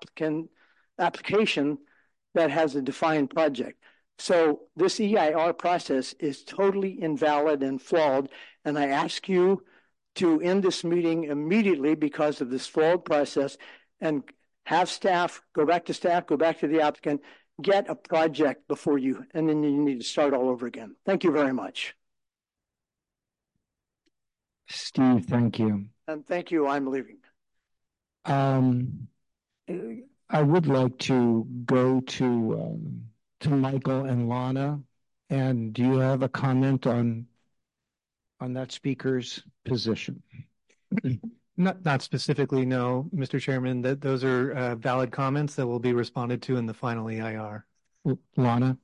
application that has a defined project. So this EIR process is totally invalid and flawed, and I ask you to end this meeting immediately because of this flawed process, and have staff, go back to the applicant, get a project before you, and then you need to start all over again. Thank you very much. Steve, thank you. And thank you, I'm leaving. I would like to go to Michael and Lana. And do you have a comment on that speaker's position? Not specifically, no, Mr. Chairman. That those are valid comments that will be responded to in the final EIR. Lana?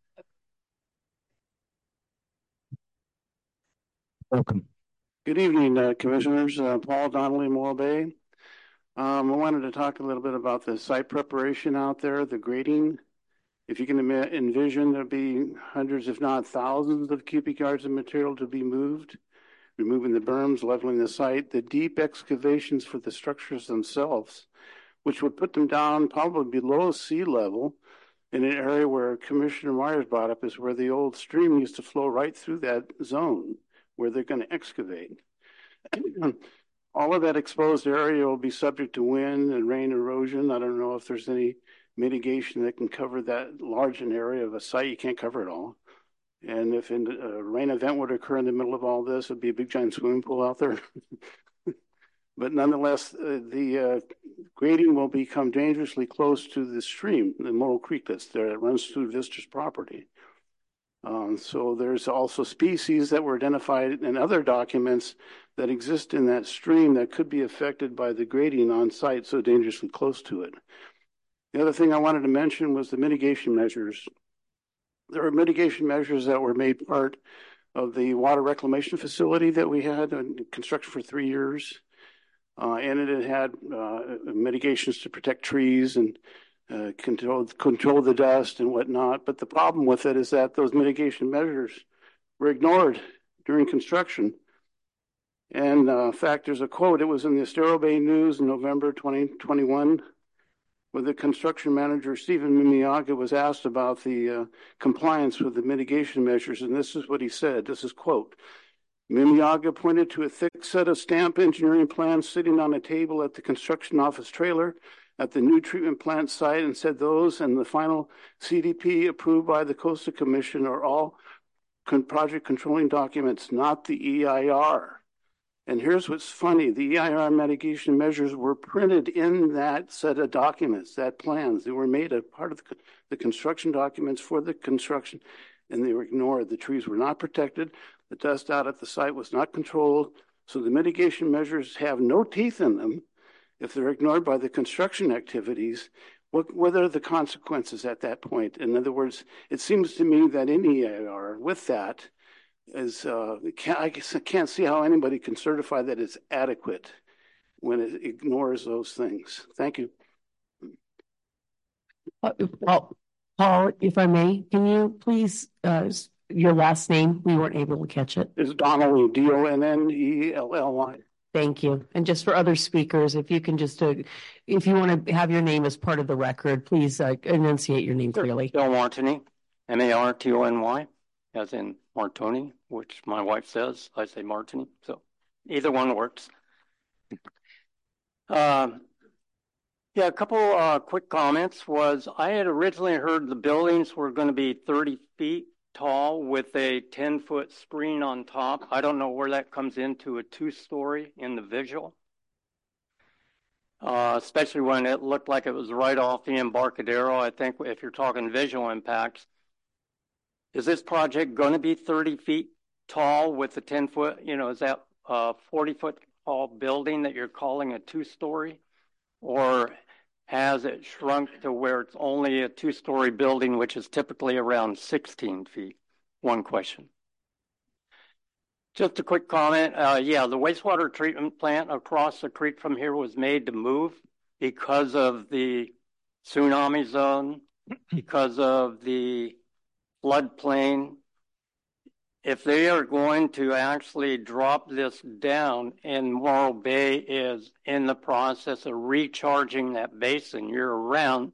Welcome. Good evening, Commissioners. Paul Donnelly, Morro Bay. I wanted to talk a little bit about the site preparation out there, the grading. If you can envision, there'll be hundreds, if not thousands, of cubic yards of material to be moved, removing the berms, leveling the site, the deep excavations for the structures themselves, which would put them down probably below sea level in an area where Commissioner Myers brought up is where the old stream used to flow right through that zone where they're going to excavate. All of that exposed area will be subject to wind and rain erosion. I don't know if there's any mitigation that can cover that large an area of a site. You can't cover it all. And if a rain event would occur in the middle of all this, it'd be a big giant swimming pool out there. But nonetheless, the grading will become dangerously close to the stream, the Morro Creek that's there that runs through Vista's property. So there's also species that were identified in other documents that exist in that stream that could be affected by the grading on site so dangerously close to it. The other thing I wanted to mention was the mitigation measures. There were mitigation measures that were made part of the water reclamation facility that we had in construction for 3 years. And it had mitigations to protect trees and control the dust and whatnot. But the problem with it is that those mitigation measures were ignored during construction. And in fact, there's a quote, it was in the Estero Bay News in November 2021, where the construction manager, Stephen Mimiaga, was asked about the compliance with the mitigation measures. And this is what he said. This is quote, Mimiaga pointed to a thick set of stamp engineering plans sitting on a table at the construction office trailer at the new treatment plant site and said those and the final CDP approved by the Coastal Commission are all project controlling documents, not the EIR. And here's what's funny. The EIR mitigation measures were printed in that set of documents, that plans. They were made a part of the construction documents for the construction, and they were ignored. The trees were not protected. The dust out at the site was not controlled. So the mitigation measures have no teeth in them. If they're ignored by the construction activities, what are the consequences at that point? In other words, it seems to me that in EIR, with that, is I can't see how anybody can certify that it's adequate when it ignores those things. Thank you. Paul, if I may, can you please, your last name, we weren't able to catch it. It's Donnelly, Donnelly. Thank you. And just for other speakers, if you can just, if you want to have your name as part of the record, please enunciate your name clearly. Bill Martini, Martony, as in Martoni, which my wife says. I say Martini, so either one works. Yeah, a couple quick comments was I had originally heard the buildings were going to be 30 feet tall with a 10-foot screen on top. I don't know where that comes into a 2-story in the visual, especially when it looked like it was right off the Embarcadero. I think if you're talking visual impacts, is this project going to be 30 feet tall with a 10-foot, is that a 40-foot tall building that you're calling a 2-story? Or has it shrunk to where it's only a 2-story building, which is typically around 16 feet? One question. Just a quick comment. Yeah, the wastewater treatment plant across the creek from here was made to move because of the tsunami zone, because of the floodplain. If they are going to actually drop this down, and Morro Bay is in the process of recharging that basin year-round,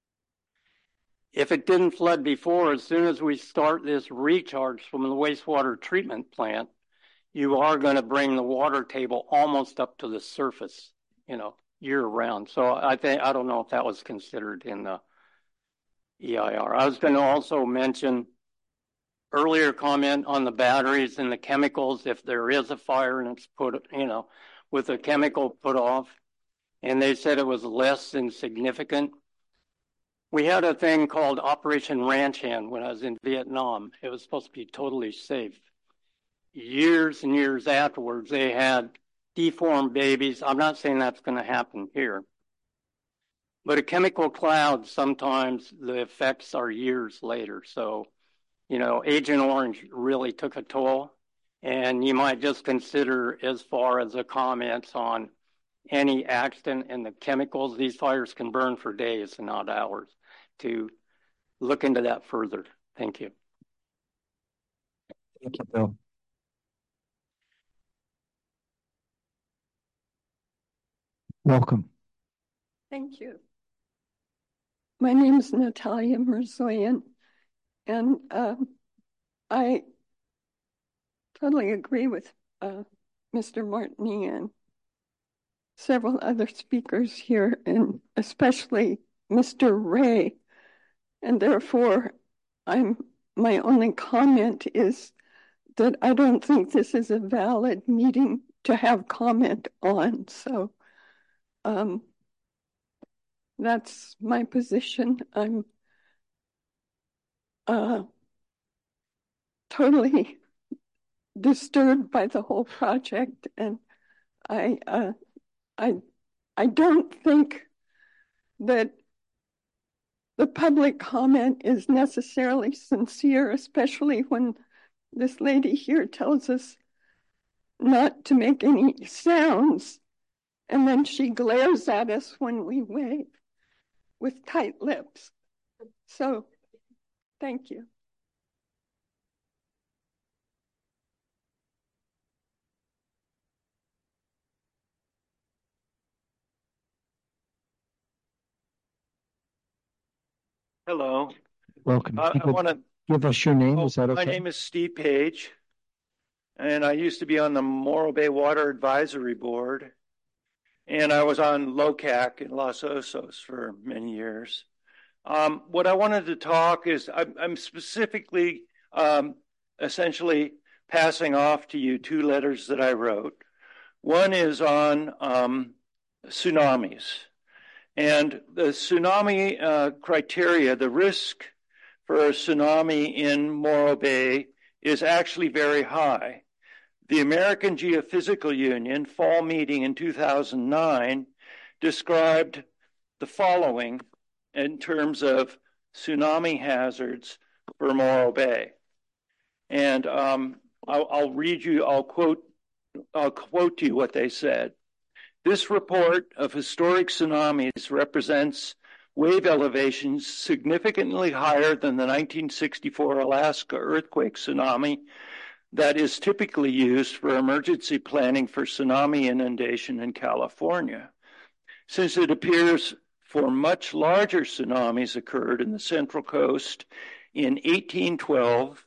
if it didn't flood before, as soon as we start this recharge from the wastewater treatment plant, you are going to bring the water table almost up to the surface, year-round. So I don't know if that was considered in the EIR. I was going to also mention earlier comment on the batteries and the chemicals. If there is a fire and it's put, with a chemical put off, and they said it was less than significant. We had a thing called Operation Ranch Hand when I was in Vietnam. It was supposed to be totally safe. Years and years afterwards, they had deformed babies. I'm not saying that's going to happen here. But a chemical cloud, sometimes the effects are years later. So, you know, Agent Orange really took a toll. And you might just consider, as far as the comments on any accident and the chemicals, these fires can burn for days and not hours, to look into that further. Thank you. Thank you, Bill. Welcome. Thank you. My name is Natalia Mirzoyan, and I totally agree with Mr. Martini and several other speakers here, and especially Mr. Ray. And therefore, my only comment is that I don't think this is a valid meeting to have comment on. So that's my position. I'm totally disturbed by the whole project, and I don't think that the public comment is necessarily sincere, especially when this lady here tells us not to make any sounds, and then she glares at us when we wave with tight lips. So, thank you. Hello. Welcome. I want to give us your name. Is that okay? My name is Steve Page, and I used to be on the Morro Bay Water Advisory Board, and I was on LOCAC in Los Osos for many years. What I wanted to talk is I'm specifically essentially passing off to you two letters that I wrote. One is on tsunamis. And the tsunami criteria, the risk for a tsunami in Morro Bay is actually very high. The American Geophysical Union fall meeting in 2009 described the following in terms of tsunami hazards for Morro Bay. And I'll read you, I'll quote to you what they said. This report of historic tsunamis represents wave elevations significantly higher than the 1964 Alaska earthquake tsunami that is typically used for emergency planning for tsunami inundation in California. Since it appears for much larger tsunamis occurred in the Central Coast in 1812,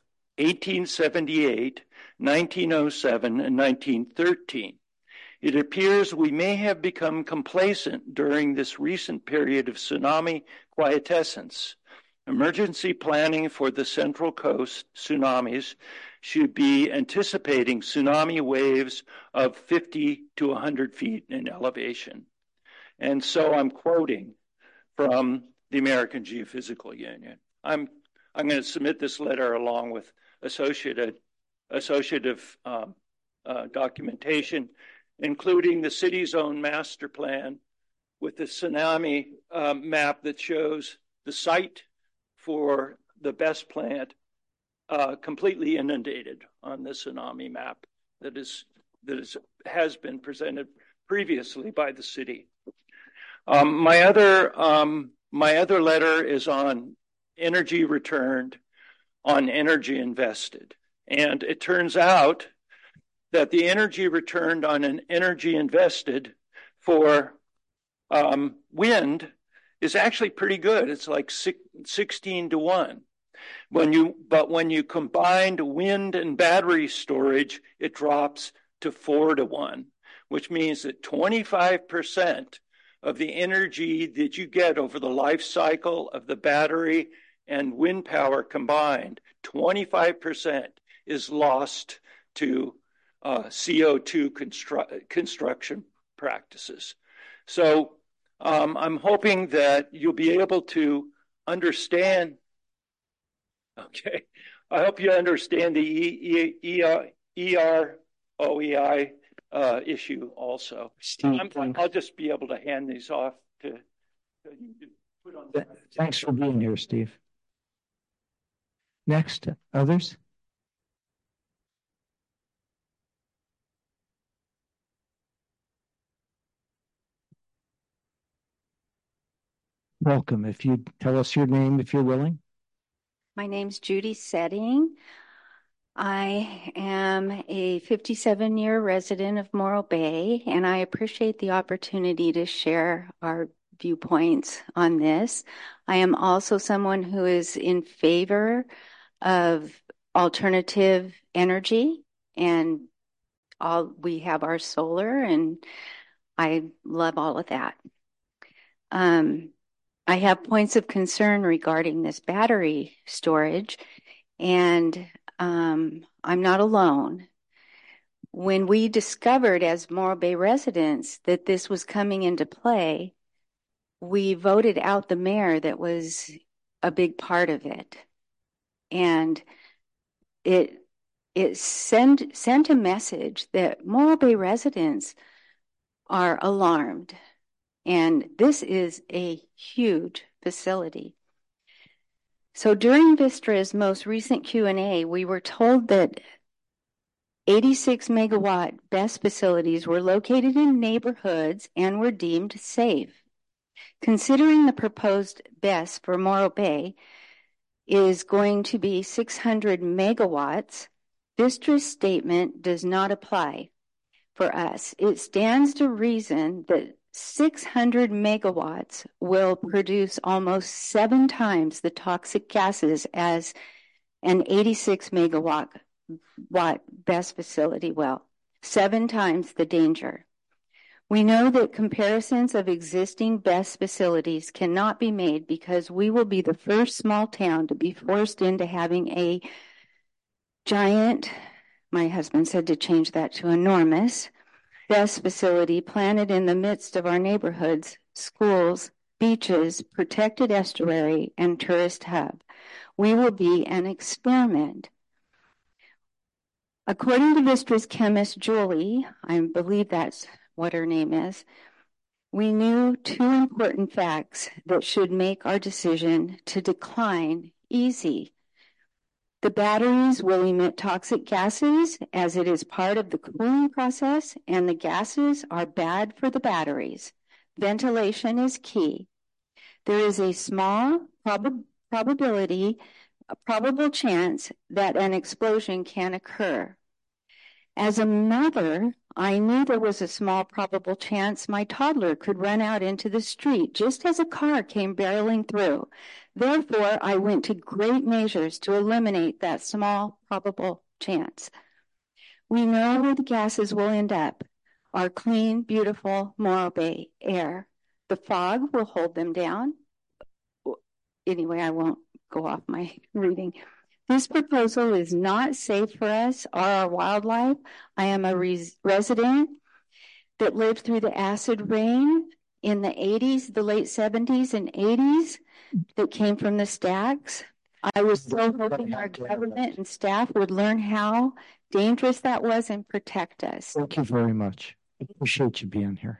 1878, 1907, and 1913. It appears we may have become complacent during this recent period of tsunami quiescence. Emergency planning for the Central Coast tsunamis should be anticipating tsunami waves of 50 to 100 feet in elevation. And so I'm quoting from the American Geophysical Union. I'm going to submit this letter along with associative documentation, including the city's own master plan with the tsunami map that shows the site for the BESS plant completely inundated on the tsunami map that has been presented previously by the city. My other letter is on energy returned, on energy invested. And it turns out that the energy returned on an energy invested for wind is actually pretty good. It's like 16 to 1. But when you combined wind and battery storage, it drops to 4 to 1, which means that 25% of the energy that you get over the life cycle of the battery and wind power combined, 25% is lost to CO2 construction practices. So I'm hoping that you'll be able to understand. Okay. I hope you understand the EROEI issue also. I'll just be able to hand these off to you to put on. Thanks for being here, Steve. Next, others? Welcome. If you'd tell us your name, if you're willing. My name's Judy Setting. I am a 57-year resident of Morro Bay, and I appreciate the opportunity to share our viewpoints on this. I am also someone who is in favor of alternative energy, and we have our solar, and I love all of that. I have points of concern regarding this battery storage, and I'm not alone. When we discovered as Morro Bay residents that this was coming into play, we voted out the mayor that was a big part of it. And it sent a message that Morro Bay residents are alarmed. And this is a huge facility. So during Vistra's most recent Q&A, we were told that 86 megawatt BESS facilities were located in neighborhoods and were deemed safe. Considering the proposed BESS for Morro Bay is going to be 600 megawatts, Vistra's statement does not apply for us. It stands to reason that 600 megawatts will produce almost 7 times the toxic gases as an 86 megawatt BESS facility will, 7 times the danger. We know that comparisons of existing BESS facilities cannot be made because we will be the first small town to be forced into having a giant, my husband said to change that to enormous, BESS facility planted in the midst of our neighborhoods, schools, beaches, protected estuary, and tourist hub. We will be an experiment. According to Vistra's chemist, Julie, I believe that's what her name is, we knew 2 important facts that should make our decision to decline easy. The batteries will emit toxic gases as it is part of the cooling process, and the gases are bad for the batteries. Ventilation is key. There is a small probable chance that an explosion can occur. As a mother, I knew there was a small probable chance my toddler could run out into the street just as a car came barreling through. Therefore, I went to great measures to eliminate that small probable chance. We know where the gases will end up, our clean, beautiful Morro Bay air. The fog will hold them down. Anyway, I won't go off my reading. This proposal is not safe for us or our wildlife. I am a resident that lived through the acid rain in the 80s, the late 70s and 80s that came from the stacks. I was so hoping our government and staff would learn how dangerous that was and protect us. Thank you very much. I appreciate you being here.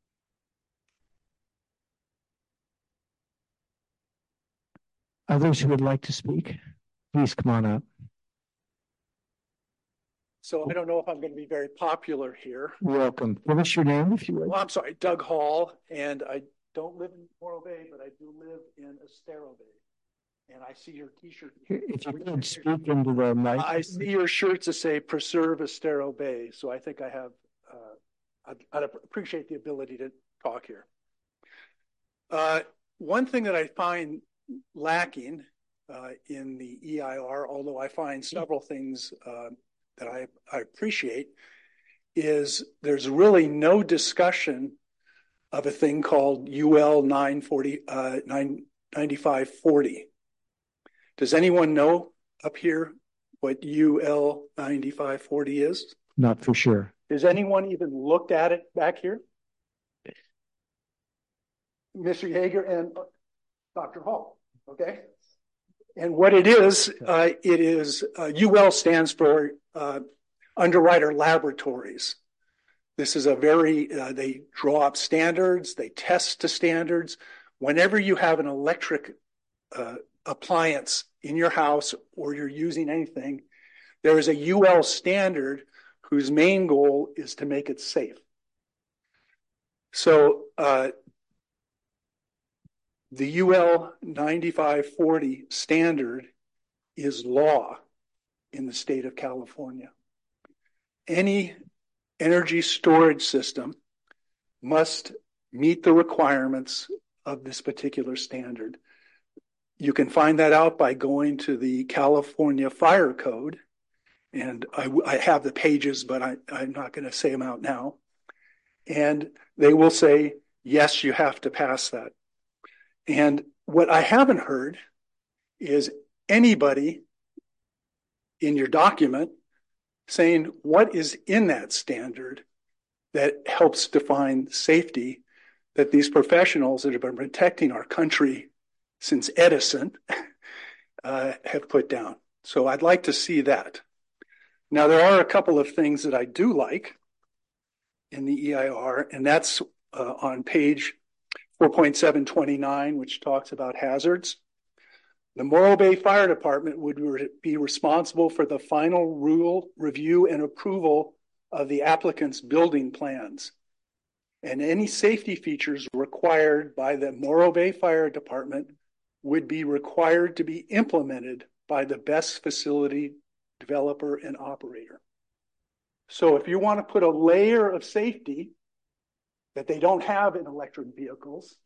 Others who would like to speak, please come on up. So I don't know if I'm going to be very popular here. Welcome. Give us your name if you would. Well, I'm sorry, Doug Hall, and I don't live in Morro Bay, but I do live in Estero Bay. And I see your T-shirt. If you could speak into the mic. I see your shirts that say "Preserve Estero Bay," so I think I have. I'd appreciate the ability to talk here. One thing that I find lacking in the EIR, although I find several things that I appreciate, is there's really no discussion of a thing called UL 9540. Does anyone know up here what UL 9540 is? Not for sure. Has anyone even looked at it back here? Mr. Yeager and Dr. Hall, okay? And what it is UL stands for Underwriter Laboratories. This is they draw up standards, they test to standards. Whenever you have an electric appliance in your house or you're using anything, there is a UL standard whose main goal is to make it safe. So the UL 9540 standard is law in the state of California. Any energy storage system must meet the requirements of this particular standard. You can find that out by going to the California Fire Code, and I have the pages, but I'm not going to say them out now. And they will say, yes, you have to pass that. And what I haven't heard is anybody in your document saying what is in that standard that helps define safety that these professionals that have been protecting our country since Edison have put down. So I'd like to see that. Now, there are a couple of things that I do like in the EIR, and that's on page 4.729, which talks about hazards. The Morro Bay Fire Department would be responsible for the final rule, review, and approval of the applicant's building plans. And any safety features required by the Morro Bay Fire Department would be required to be implemented by the best facility developer and operator. So if you want to put a layer of safety that they don't have in electric vehicles,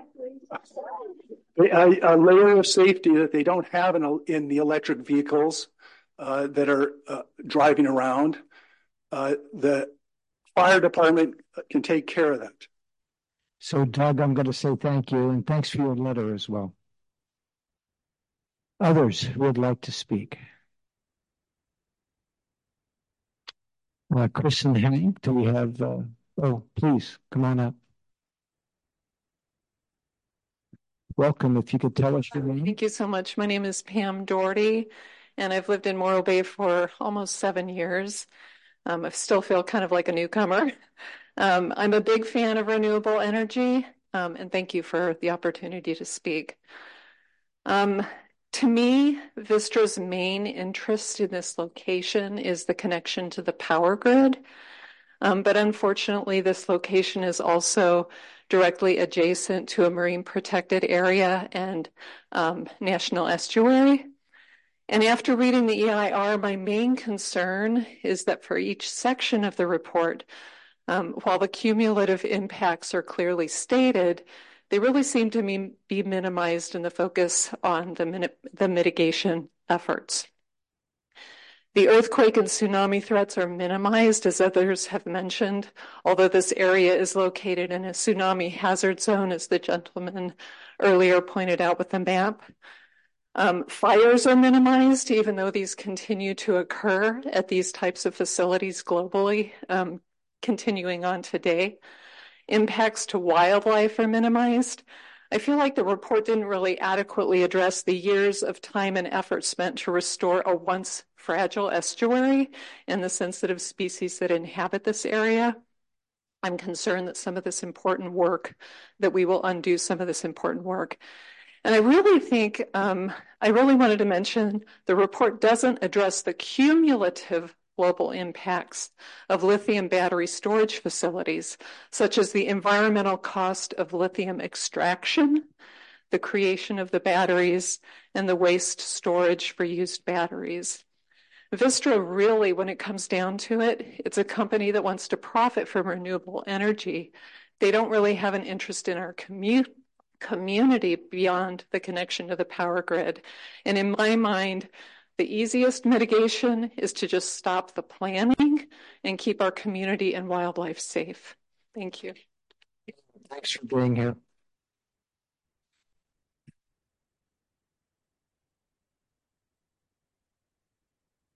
a layer of safety that they don't have in the electric vehicles that are driving around, the fire department can take care of that. So, Doug, I'm going to say thank you, and thanks for your letter as well. Others who would like to speak? Chris and Hank, do we have... oh, please, come on up. Welcome. If you could tell us your name. Thank you so much. My name is Pam Doherty, and I've lived in Morro Bay for almost 7 years. I still feel kind of like a newcomer. I'm a big fan of renewable energy, and thank you for the opportunity to speak. To me, Vistra's main interest in this location is the connection to the power grid. But unfortunately, this location is also directly adjacent to a marine protected area and national estuary. And after reading the EIR, my main concern is that for each section of the report, while the cumulative impacts are clearly stated, they really seem to be minimized in the focus on the mitigation efforts. The earthquake and tsunami threats are minimized, as others have mentioned, although this area is located in a tsunami hazard zone, as the gentleman earlier pointed out with the map. Fires are minimized, even though these continue to occur at these types of facilities globally, continuing on today. Impacts to wildlife are minimized. I feel like the report didn't really adequately address the years of time and effort spent to restore a once fragile estuary and the sensitive species that inhabit this area. I'm concerned that some of this important work, that we will undo some of this important work. And I really think, I really wanted to mention the report doesn't address the cumulative global impacts of lithium battery storage facilities, such as the environmental cost of lithium extraction, the creation of the batteries, and the waste storage for used batteries. Vistra really, when it comes down to it, it's a company that wants to profit from renewable energy. They don't really have an interest in our community beyond the connection to the power grid. And in my mind, the easiest mitigation is to just stop the planning and keep our community and wildlife safe. Thank you. Thanks for being here.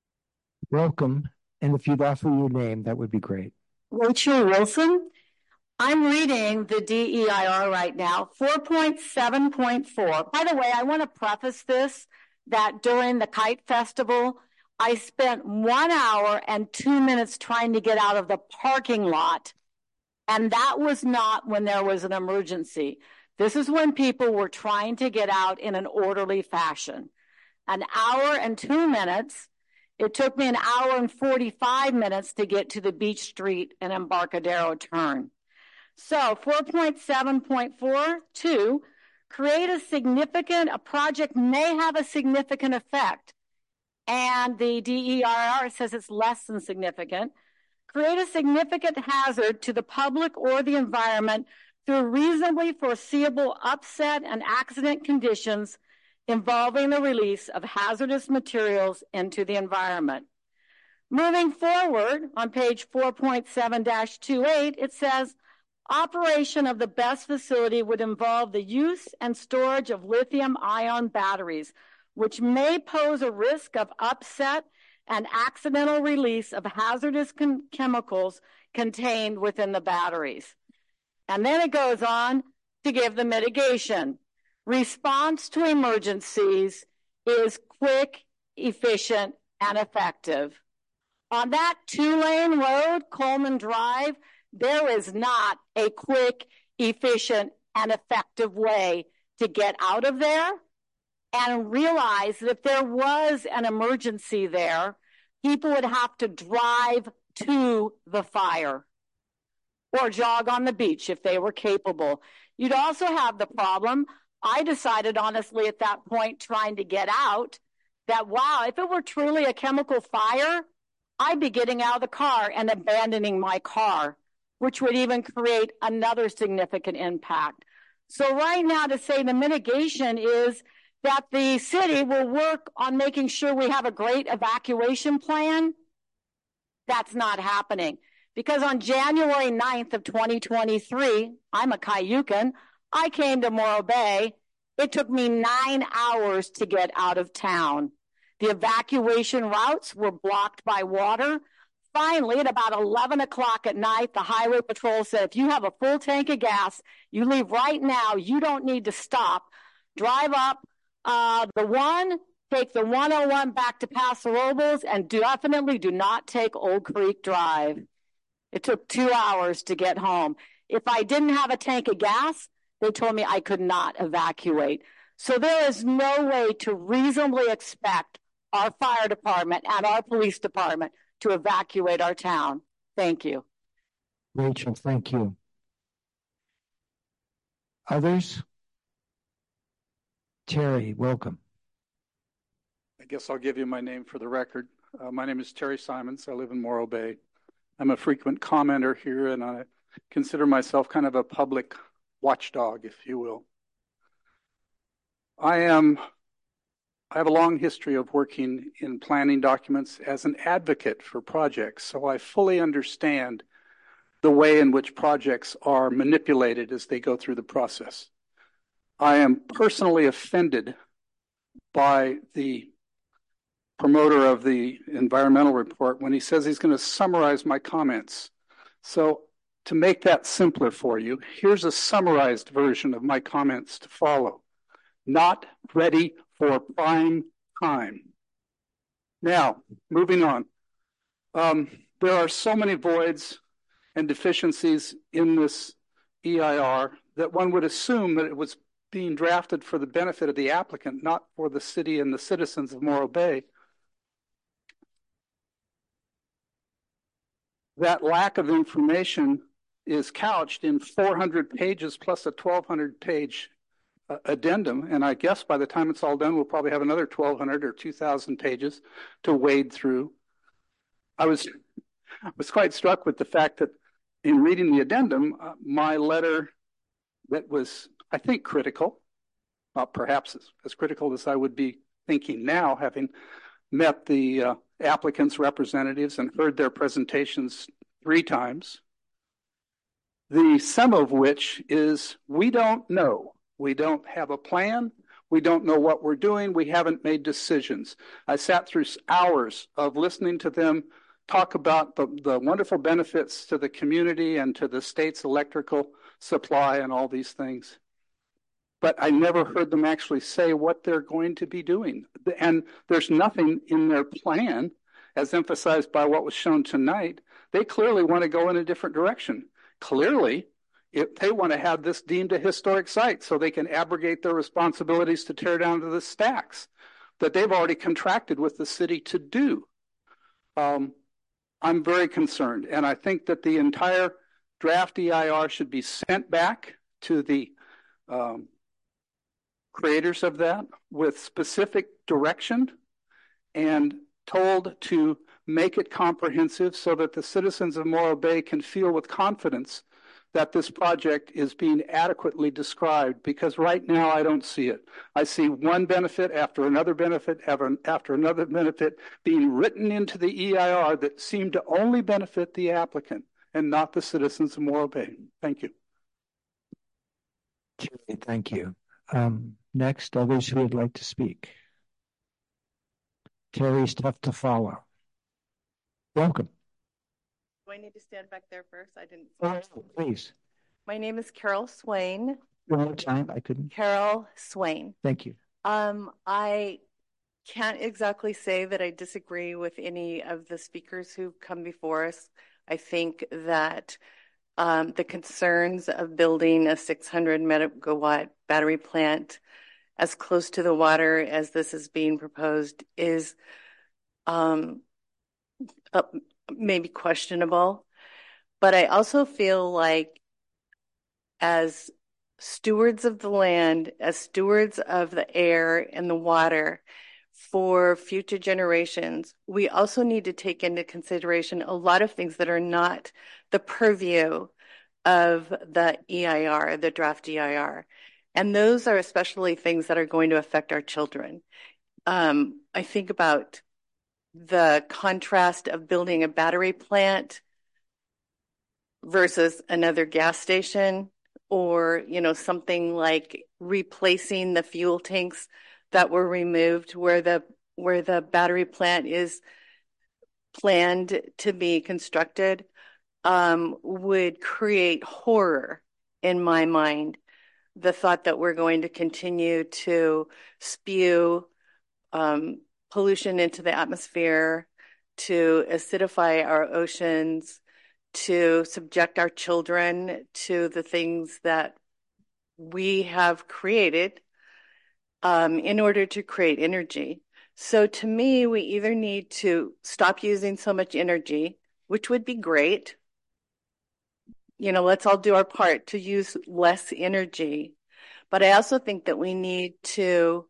Welcome. And if you'd offer your name, that would be great. Rachel Wilson. I'm reading the DEIR right now, 4.7.4. By the way, I want to preface this that during the Kite Festival, I spent 1 hour and 2 minutes trying to get out of the parking lot. And that was not when there was an emergency. This is when people were trying to get out in an orderly fashion. 1 hour and 2 minutes. It took me 1 hour and 45 minutes to get to the Beach Street and Embarcadero turn. So 4.7.4.2, a project may have a significant effect. And the DEIR says it's less than significant. Create a significant hazard to the public or the environment through reasonably foreseeable upset and accident conditions involving the release of hazardous materials into the environment. Moving forward on page 4.7-28, it says, operation of the BESS facility would involve the use and storage of lithium-ion batteries, which may pose a risk of upset and accidental release of hazardous chemicals contained within the batteries. And then it goes on to give the mitigation. Response to emergencies is quick, efficient, and effective. On that 2-lane road, Coleman Drive, there is not a quick, efficient, and effective way to get out of there. And realize that if there was an emergency there, people would have to drive to the fire or jog on the beach if they were capable. You'd also have the problem, I decided honestly at that point trying to get out, that wow, if it were truly a chemical fire, I'd be getting out of the car and abandoning my car, which would even create another significant impact. So right now to say the mitigation is that the city will work on making sure we have a great evacuation plan. That's not happening. Because on January 9th of 2023, I'm a Cayucan, I came to Morro Bay. It took me 9 hours to get out of town. The evacuation routes were blocked by water. Finally, at about 11 o'clock at night, the highway patrol said, if you have a full tank of gas, you leave right now, you don't need to stop. Drive up take the 101 back to Paso Robles, and definitely do not take Old Creek Drive. It took 2 hours to get home. If I didn't have a tank of gas, they told me I could not evacuate. So there is no way to reasonably expect our fire department and our police department to evacuate our town. Thank you. Rachel, thank you. Others? Terry, welcome. I guess I'll give you my name for the record. My name is Terry Simons. I live in Morro Bay. I'm a frequent commenter here, and I consider myself kind of a public watchdog, if you will. I have a long history of working in planning documents as an advocate for projects, so I fully understand the way in which projects are manipulated as they go through the process. I am personally offended by the promoter of the environmental report when he says he's going to summarize my comments. So to make that simpler for you, here's a summarized version of my comments to follow. Not ready for prime time. Now, moving on. There are so many voids and deficiencies in this EIR that one would assume that it was being drafted for the benefit of the applicant, not for the city and the citizens of Morro Bay. That lack of information is couched in 400 pages plus a 1,200-page addendum, and I guess by the time it's all done, we'll probably have another 1,200 or 2,000 pages to wade through. I was quite struck with the fact that in reading the addendum, my letter that was, I think, critical, perhaps as critical as I would be thinking now, having met the applicants' representatives and heard their presentations 3 times, the sum of which is we don't know. We don't have a plan. We don't know what we're doing. We haven't made decisions. I sat through hours of listening to them talk about the wonderful benefits to the community and to the state's electrical supply and all these things. But I never heard them actually say what they're going to be doing. And there's nothing in their plan, as emphasized by what was shown tonight. They clearly want to go in a different direction. Clearly, if they want to have this deemed a historic site so they can abrogate their responsibilities to tear down to the stacks that they've already contracted with the city to do. I'm very concerned, and I think that the entire draft EIR should be sent back to the creators of that with specific direction and told to make it comprehensive so that the citizens of Morro Bay can feel with confidence that this project is being adequately described, because right now I don't see it. I see one benefit after another benefit after another benefit being written into the EIR that seem to only benefit the applicant and not the citizens of Morro Bay. Thank you. Thank you. Next, others who would like to speak. Terry's tough to follow. Welcome. Do I need to stand back there first? I didn't. Oh, please. My name is Carol Swain. One more time, I couldn't. Carol Swain. Thank you. I can't exactly say that I disagree with any of the speakers who've come before us. I think that the concerns of building a 600 megawatt battery plant as close to the water as this is being proposed is maybe questionable. But I also feel like as stewards of the land, as stewards of the air and the water for future generations, we also need to take into consideration a lot of things that are not the purview of the EIR, the draft EIR. And those are especially things that are going to affect our children. I think about the contrast of building a battery plant versus another gas station, or, you know, something like replacing the fuel tanks that were removed where the battery plant is planned to be constructed, would create horror in my mind. The thought that we're going to continue to spew pollution into the atmosphere, to acidify our oceans, to subject our children to the things that we have created in order to create energy. So to me, we either need to stop using so much energy, which would be great. You know, let's all do our part to use less energy. But I also think that we need to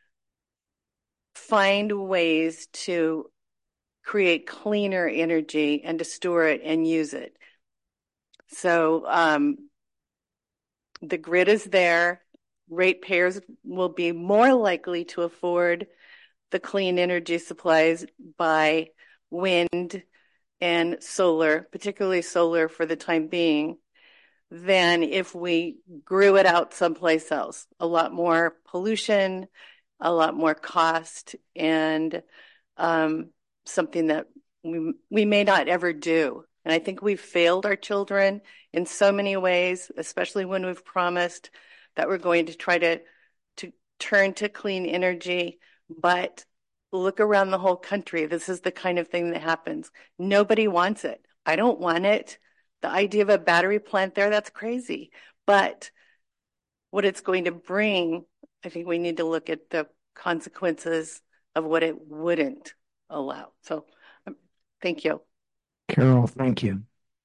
find ways to create cleaner energy and to store it and use it. So the grid is there. Ratepayers will be more likely to afford the clean energy supplies by wind and solar, particularly solar for the time being, than if we grew it out someplace else. A lot more pollution, a lot more cost, and something that we may not ever do. And I think we've failed our children in so many ways, especially when we've promised that we're going to try to turn to clean energy. But look around the whole country. This is the kind of thing that happens. Nobody wants it. I don't want it. The idea of a battery plant there, that's crazy. But what it's going to bring, I think we need to look at the consequences of what it wouldn't allow. So thank you. Carol, thank you.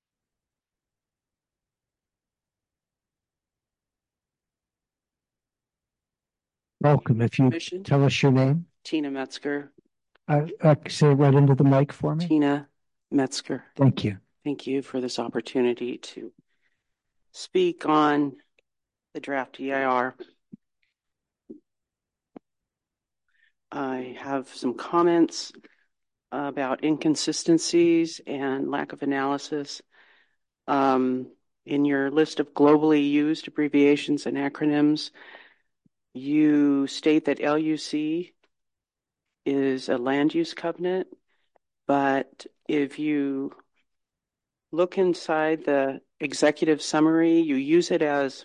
Welcome. If you tell us your name. Tina Metzger. Say it right into the mic for me. Tina Metzger. Thank you. Thank you for this opportunity to speak on the draft EIR. I have some comments about inconsistencies and lack of analysis. In your list of globally used abbreviations and acronyms, you state that LUC is a land use covenant, but if you look inside the executive summary, you use it as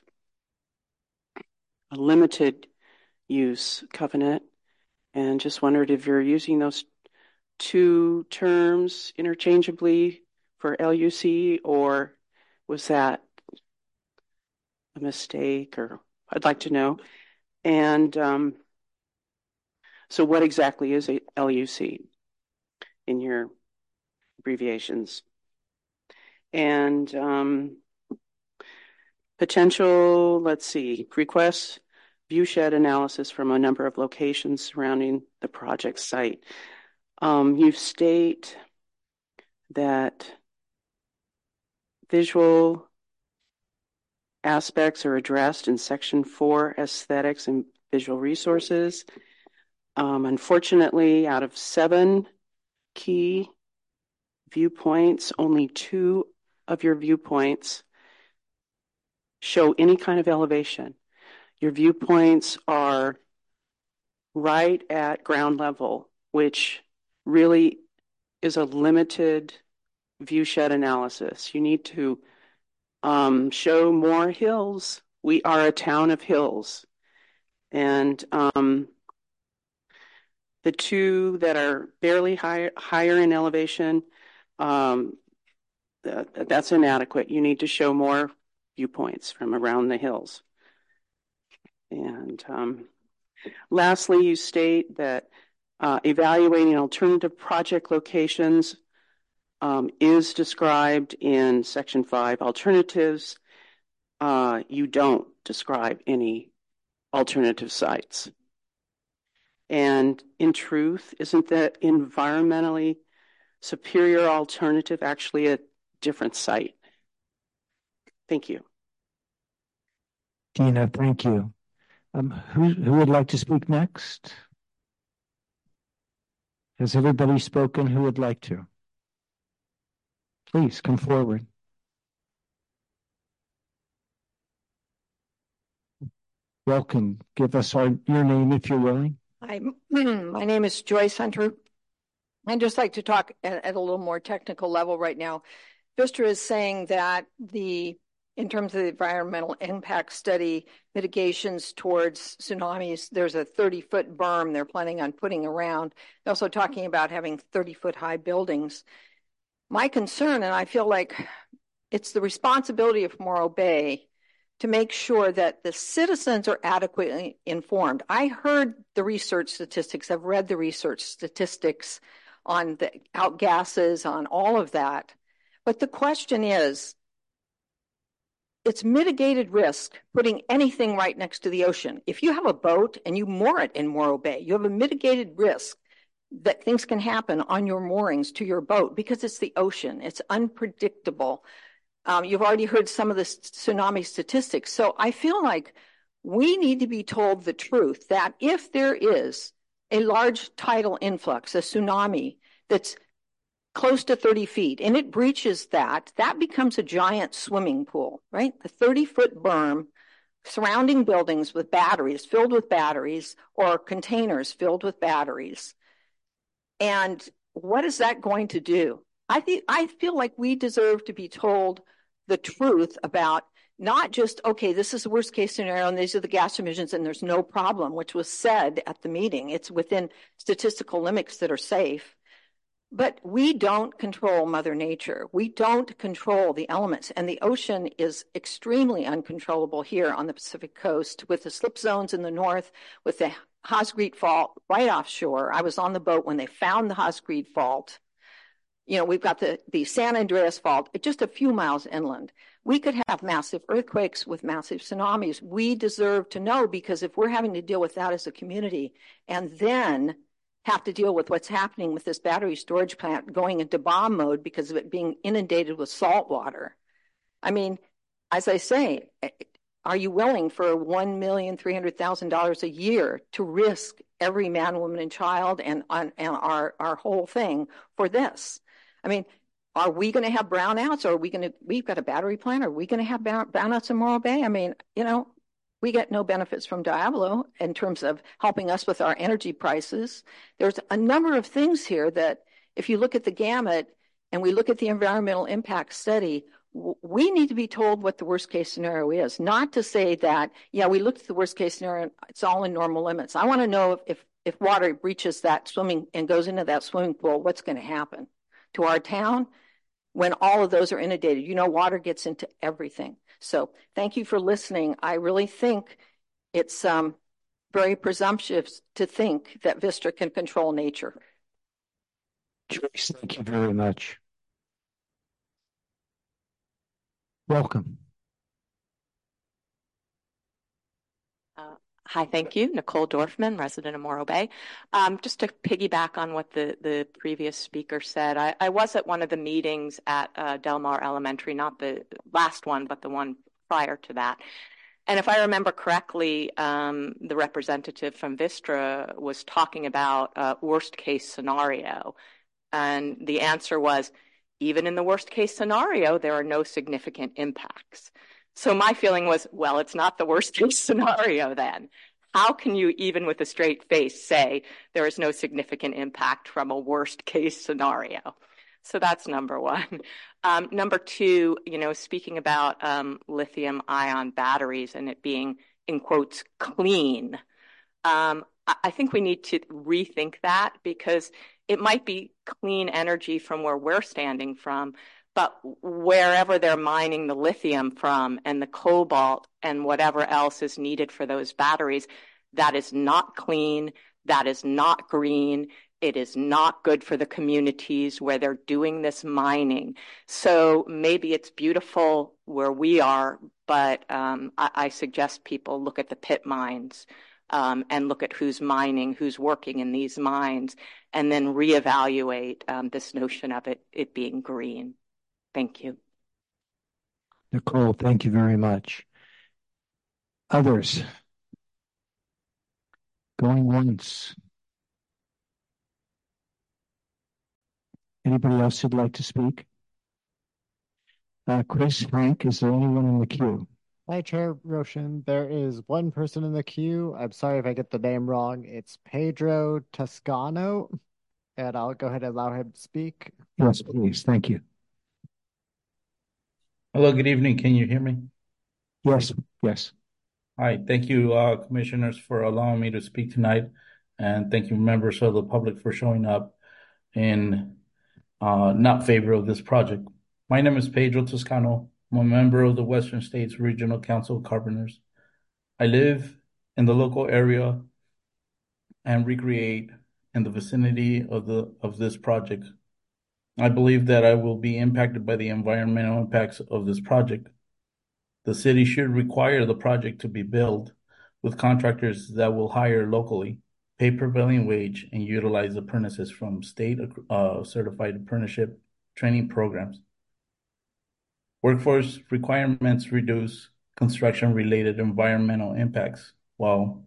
a limited use covenant, and just wondered if you're using those two terms interchangeably for LUC, or was that a mistake, or I'd like to know. And so what exactly is a LUC in your abbreviations? And potential, let's see, requests viewshed analysis from a number of locations surrounding the project site. You state that visual aspects are addressed in Section 4, Aesthetics and Visual Resources. Unfortunately, out of 7 key viewpoints, only 2 of your viewpoints show any kind of elevation. Your viewpoints are right at ground level, which really is a limited viewshed analysis. You need to show more hills. We are a town of hills. And the 2 that are barely higher in elevation, that's inadequate. You need to show more viewpoints from around the hills. And lastly, you state that evaluating alternative project locations is described in Section 5, Alternatives. You don't describe any alternative sites. And in truth, isn't that environmentally superior alternative actually a different site? Thank you. Dina, thank you. Who would like to speak next? Has everybody spoken who would like to? Please come forward. Welcome. Give us your name if you're willing. Hi, my name is Joyce Hunter. I'd just like to talk at a little more technical level right now. Vistra is saying that in terms of the environmental impact study, mitigations towards tsunamis, there's a 30-foot berm they're planning on putting around. They're also talking about having 30-foot high buildings. My concern, and I feel like it's the responsibility of Morro Bay to make sure that the citizens are adequately informed. I heard the research statistics. I've read the research statistics on the outgases, on all of that. But the question is, it's mitigated risk putting anything right next to the ocean. If you have a boat and you moor it in Morro Bay, you have a mitigated risk that things can happen on your moorings to your boat because it's the ocean. It's unpredictable. You've already heard some of the tsunami statistics. So I feel like we need to be told the truth that if there is a large tidal influx, a tsunami that's close to 30 feet, and it breaches that becomes a giant swimming pool, right? A 30-foot berm surrounding buildings with batteries, filled with batteries, or containers filled with batteries. And what is that going to do? I feel like we deserve to be told the truth about not just, okay, this is the worst case scenario and these are the gas emissions and there's no problem, which was said at the meeting. It's within statistical limits that are safe. But we don't control Mother Nature. We don't control the elements. And the ocean is extremely uncontrollable here on the Pacific coast with the slip zones in the north, with the Hosgreet Fault right offshore. I was on the boat when they found the Hosgreet Fault. You know, we've got the San Andreas Fault just a few miles inland. We could have massive earthquakes with massive tsunamis. We deserve to know, because if we're having to deal with that as a community and then have to deal with what's happening with this battery storage plant going into bomb mode because of it being inundated with salt water. I mean, as I say, are you willing for $1,300,000 a year to risk every man, woman, and child and our whole thing for this? I mean, are we going to have brownouts, or we've got a battery plant, are we going to have brownouts in Morro Bay? I mean, you know, we get no benefits from Diablo in terms of helping us with our energy prices. There's a number of things here that if you look at the gamut, and we look at the environmental impact study, we need to be told what the worst case scenario is, not to say that, yeah, we looked at the worst case scenario, it's all in normal limits. I want to know if water breaches that swimming and goes into that swimming pool, what's going to happen to our town when all of those are inundated. You know, water gets into everything. So thank you for listening. I really think it's very presumptuous to think that Vistra can control nature. Joyce, thank you very much. Welcome. Hi, thank you. Nicole Dorfman, resident of Morro Bay. Just to piggyback on what the previous speaker said, I was at one of the meetings at Del Mar Elementary, not the last one, but the one prior to that. And if I remember correctly, the representative from Vistra was talking about a worst case scenario. And the answer was, even in the worst case scenario, there are no significant impacts. So my feeling was, well, it's not the worst case scenario then. How can you, even with a straight face, say there is no significant impact from a worst case scenario? So that's number one. Number two, you know, speaking about lithium ion batteries and it being, in quotes, clean, I think we need to rethink that, because it might be clean energy from where we're standing from, but wherever they're mining the lithium from and the cobalt and whatever else is needed for those batteries, that is not clean, that is not green, it is not good for the communities where they're doing this mining. So maybe it's beautiful where we are, but I suggest people look at the pit mines and look at who's mining, who's working in these mines, and then reevaluate this notion of it being green. Thank you. Nicole, thank you very much. Others? Going once. Anybody else who'd like to speak? Chris, Hank, is there anyone in the queue? Hi, Chair Roshan. There is one person in the queue. I'm sorry if I get the name wrong. It's Pedro Toscano, and I'll go ahead and allow him to speak. Yes, please. Thank you. Hello, good evening. Can you hear me? Yes, yes. Hi, thank you, commissioners, for allowing me to speak tonight. And thank you, members of the public, for showing up in not favor of this project. My name is Pedro Toscano. I'm a member of the Western States Regional Council of Carpenters. I live in the local area and recreate in the vicinity of this project. I believe that I will be impacted by the environmental impacts of this project. The city should require the project to be built with contractors that will hire locally, pay prevailing wage, and utilize apprentices from state certified apprenticeship training programs. Workforce requirements reduce construction-related environmental impacts while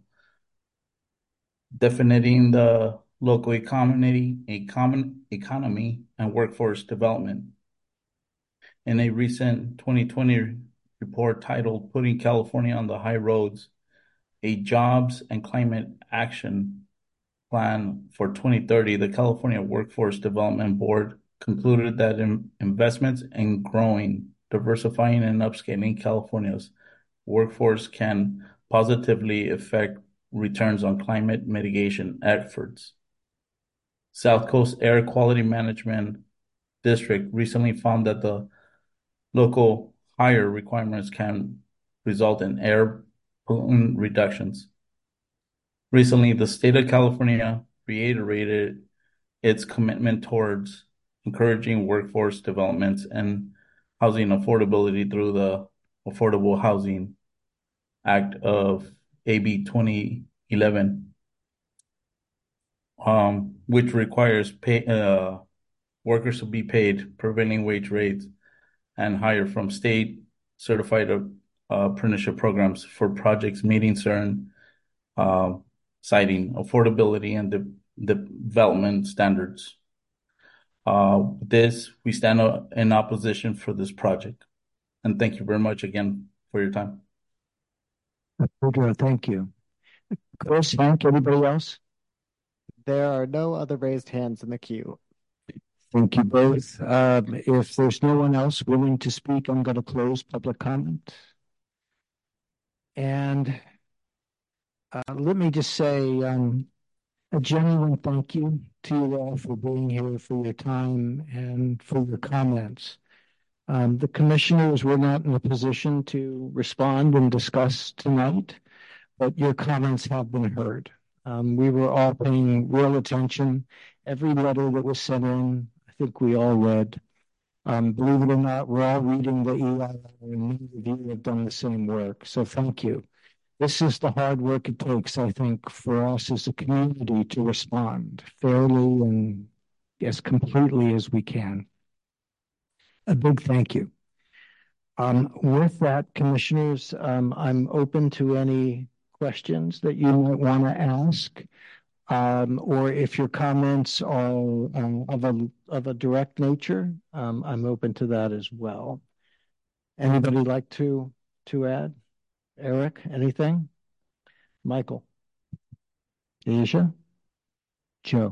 defining the local economy and workforce development. In a recent 2020 report titled Putting California on the High Roads, a Jobs and Climate Action Plan for 2030, the California Workforce Development Board concluded that investments in growing, diversifying, and upscaling California's workforce can positively affect returns on climate mitigation efforts. South Coast Air Quality Management District recently found that the local higher requirements can result in air pollutant reductions. Recently, the state of California reiterated its commitment towards encouraging workforce developments and housing affordability through the Affordable Housing Act of AB 2011. Which requires workers to be paid prevailing wage rates and higher from state certified apprenticeship programs for projects meeting certain citing affordability and development standards. We stand in opposition for this project. And thank you very much again for your time. Pedro, thank you. Chris, Hank, anybody else? There are no other raised hands in the queue. Thank you both. If there's no one else willing to speak, I'm going to close public comment. And let me just say a genuine thank you to you all for being here, for your time, and for your comments. The commissioners were not in a position to respond and discuss tonight, but your comments have been heard. We were all paying real attention. Every letter that was sent in, I think we all read. Believe it or not, we're all reading the EIR, and many of you have done the same work. So thank you. This is the hard work it takes, I think, for us as a community to respond fairly and as completely as we can. A big thank you. With that, commissioners, I'm open to any questions that you might want to ask, or if your comments are of a direct nature, I'm open to that as well. Anybody like to add? Eric, anything? Michael? Asia? Joe?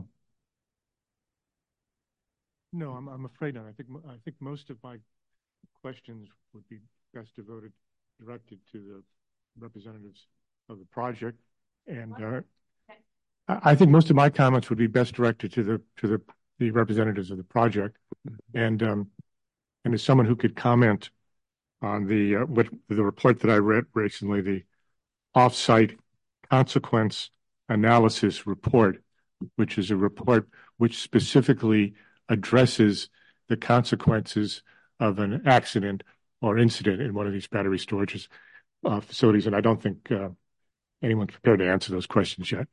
No, I'm afraid not. I think most of my questions would be best directed to the representatives of the project, and I think most of my comments would be best directed to the representatives of the project, and as someone who could comment on the report that I read recently, the off-site consequence analysis report, which is a report which specifically addresses the consequences of an accident or incident in one of these battery storage facilities. And I don't think anyone's prepared to answer those questions yet.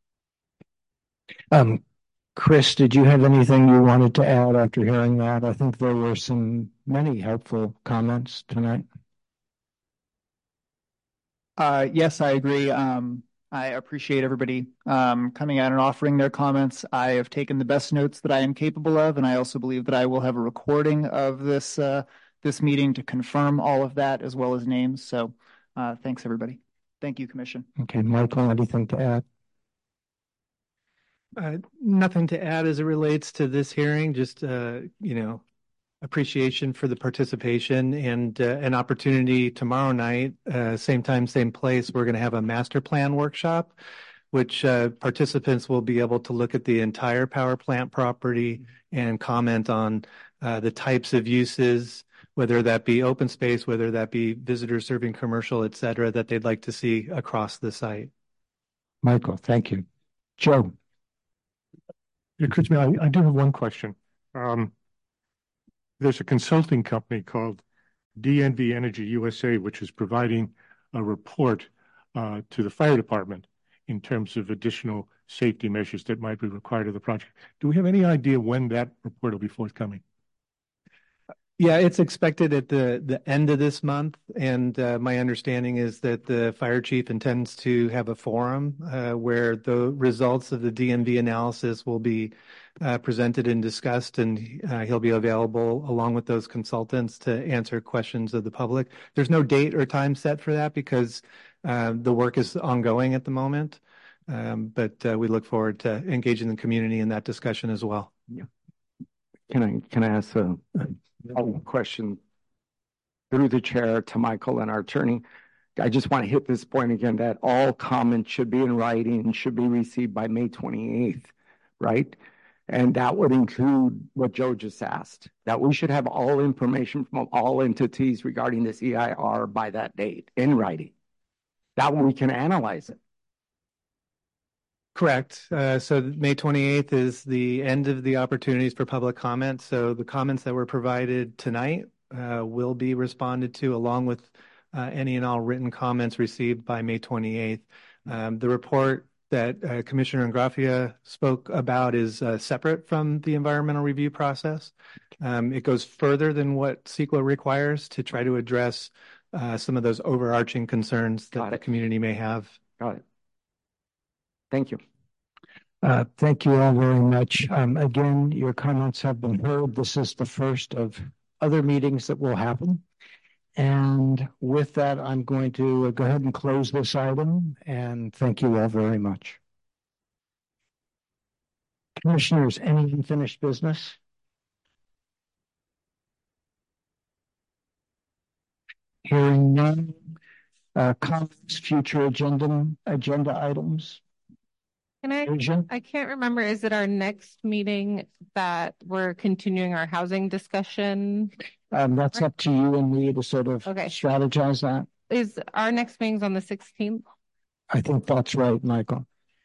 Chris, did you have anything you wanted to add after hearing that? I think there were many helpful comments tonight. Yes, I agree. I appreciate everybody coming out and offering their comments. I have taken the best notes that I am capable of, and I also believe that I will have a recording of this meeting to confirm all of that, as well as names. So thanks, everybody. Thank you, Commission. Okay, Michael, anything to add? Nothing to add as it relates to this hearing, just, appreciation for the participation and an opportunity tomorrow night, same time, same place. We're going to have a master plan workshop, which participants will be able to look at the entire power plant property and comment on the types of uses, whether that be open space, whether that be visitors serving commercial, et cetera, that they'd like to see across the site. Michael, thank you. Joe. Chris, I do have one question. There's a consulting company called DNV Energy USA, which is providing a report to the fire department in terms of additional safety measures that might be required of the project. Do we have any idea when that report will be forthcoming? Yeah, it's expected at the end of this month, and my understanding is that the fire chief intends to have a forum where the results of the DNV analysis will be presented and discussed, and he'll be available along with those consultants to answer questions of the public. There's no date or time set for that because the work is ongoing at the moment, but we look forward to engaging the community in that discussion as well. Yeah. Can I ask a question through the chair to Michael and our attorney? I just want to hit this point again that all comments should be in writing and should be received by May 28th, right? And that would include what Joe just asked, that we should have all information from all entities regarding this EIR by that date in writing. That way we can analyze it. Correct. So May 28th is the end of the opportunities for public comment. So the comments that were provided tonight will be responded to along with any and all written comments received by May 28th. The report that Commissioner Ingraffia spoke about is separate from the environmental review process. It goes further than what CEQA requires to try to address some of those overarching concerns that the community may have. Got it. Thank you. Thank you all very much. Again, your comments have been heard. This is the first of other meetings that will happen. And with that, I'm going to go ahead and close this item. And thank you all very much. Commissioners, any unfinished business? Hearing none. Comments, future agenda items. I can't remember. Is it our next meeting that we're continuing our housing discussion? That's up to you and me to sort of strategize that. Is our next meeting's on the 16th? I think that's right, Michael.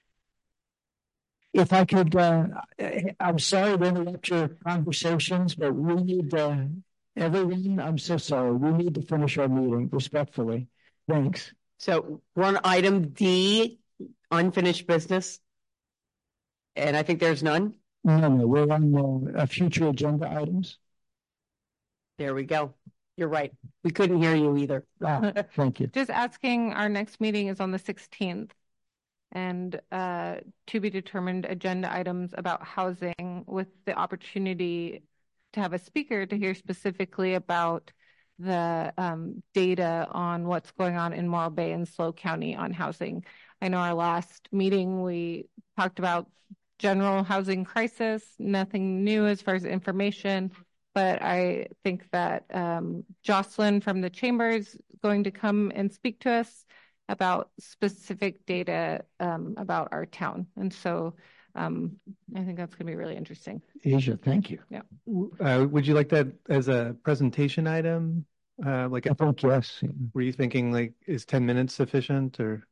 If I could, I'm sorry to interrupt your conversations, but we need everyone. I'm so sorry. We need to finish our meeting respectfully. Thanks. So we're on item D, unfinished business. And I think there's none. No, we're on future agenda items. There we go. You're right. We couldn't hear you either. Thank you. Just asking, our next meeting is on the 16th. And to be determined agenda items about housing with the opportunity to have a speaker to hear specifically about the data on what's going on in Morro Bay and SLO County on housing. I know our last meeting we talked about general housing crisis, nothing new as far as information, but I think that Jocelyn from the chamber is going to come and speak to us about specific data about our town. And so I think that's going to be really interesting. Asia, thank you. Yeah. Would you like that as a presentation item? I think yes. Were you thinking like, is 10 minutes sufficient or?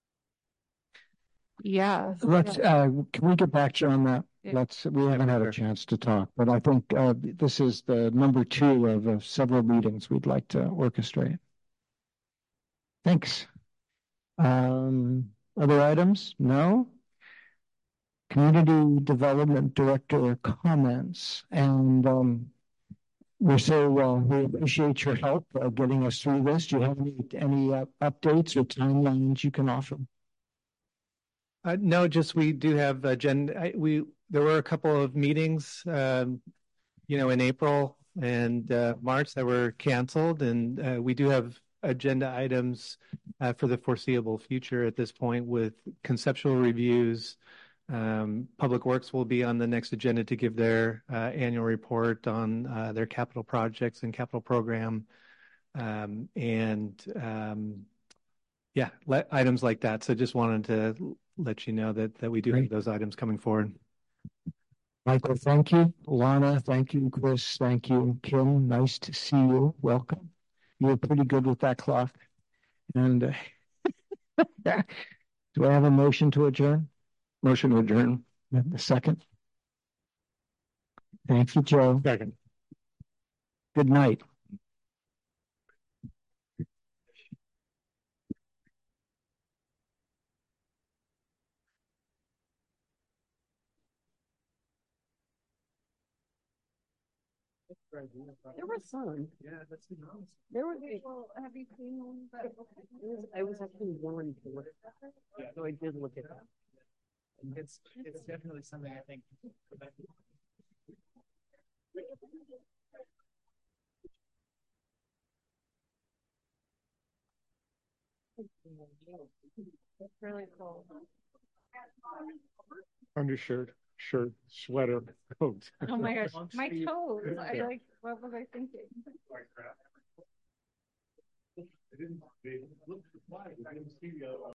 Yeah. Let's, can we get back to you on that? Yeah. We haven't had a chance to talk, but I think this is the number 2 of several meetings we'd like to orchestrate. Thanks. Other items? No? Community Development Director comments. And we appreciate your help getting us through this. Do you have any updates or timelines you can offer? No, just we do have agenda. There were a couple of meetings, in April and March that were canceled, and we do have agenda items for the foreseeable future at this point with conceptual reviews. Public Works will be on the next agenda to give their annual report on their capital projects and capital program, items like that. So just wanted to let you know that we do have those items coming forward. Michael, thank you. Lana, thank you. Chris, thank you. Kim, nice to see you. Welcome. You were pretty good with that clock. And do I have a motion to adjourn? Motion to adjourn. A second. Thank you, Joe. Second. Good night. There was some. Yeah, that's the honest. There was. Well, have you seen one? I was actually warned for it, so I did look at that. It's definitely something I think. That's really cool. Undershirt, shirt, sweater, coat. Oh my gosh, my toes. What was I thinking? I didn't look at the flag. I didn't see the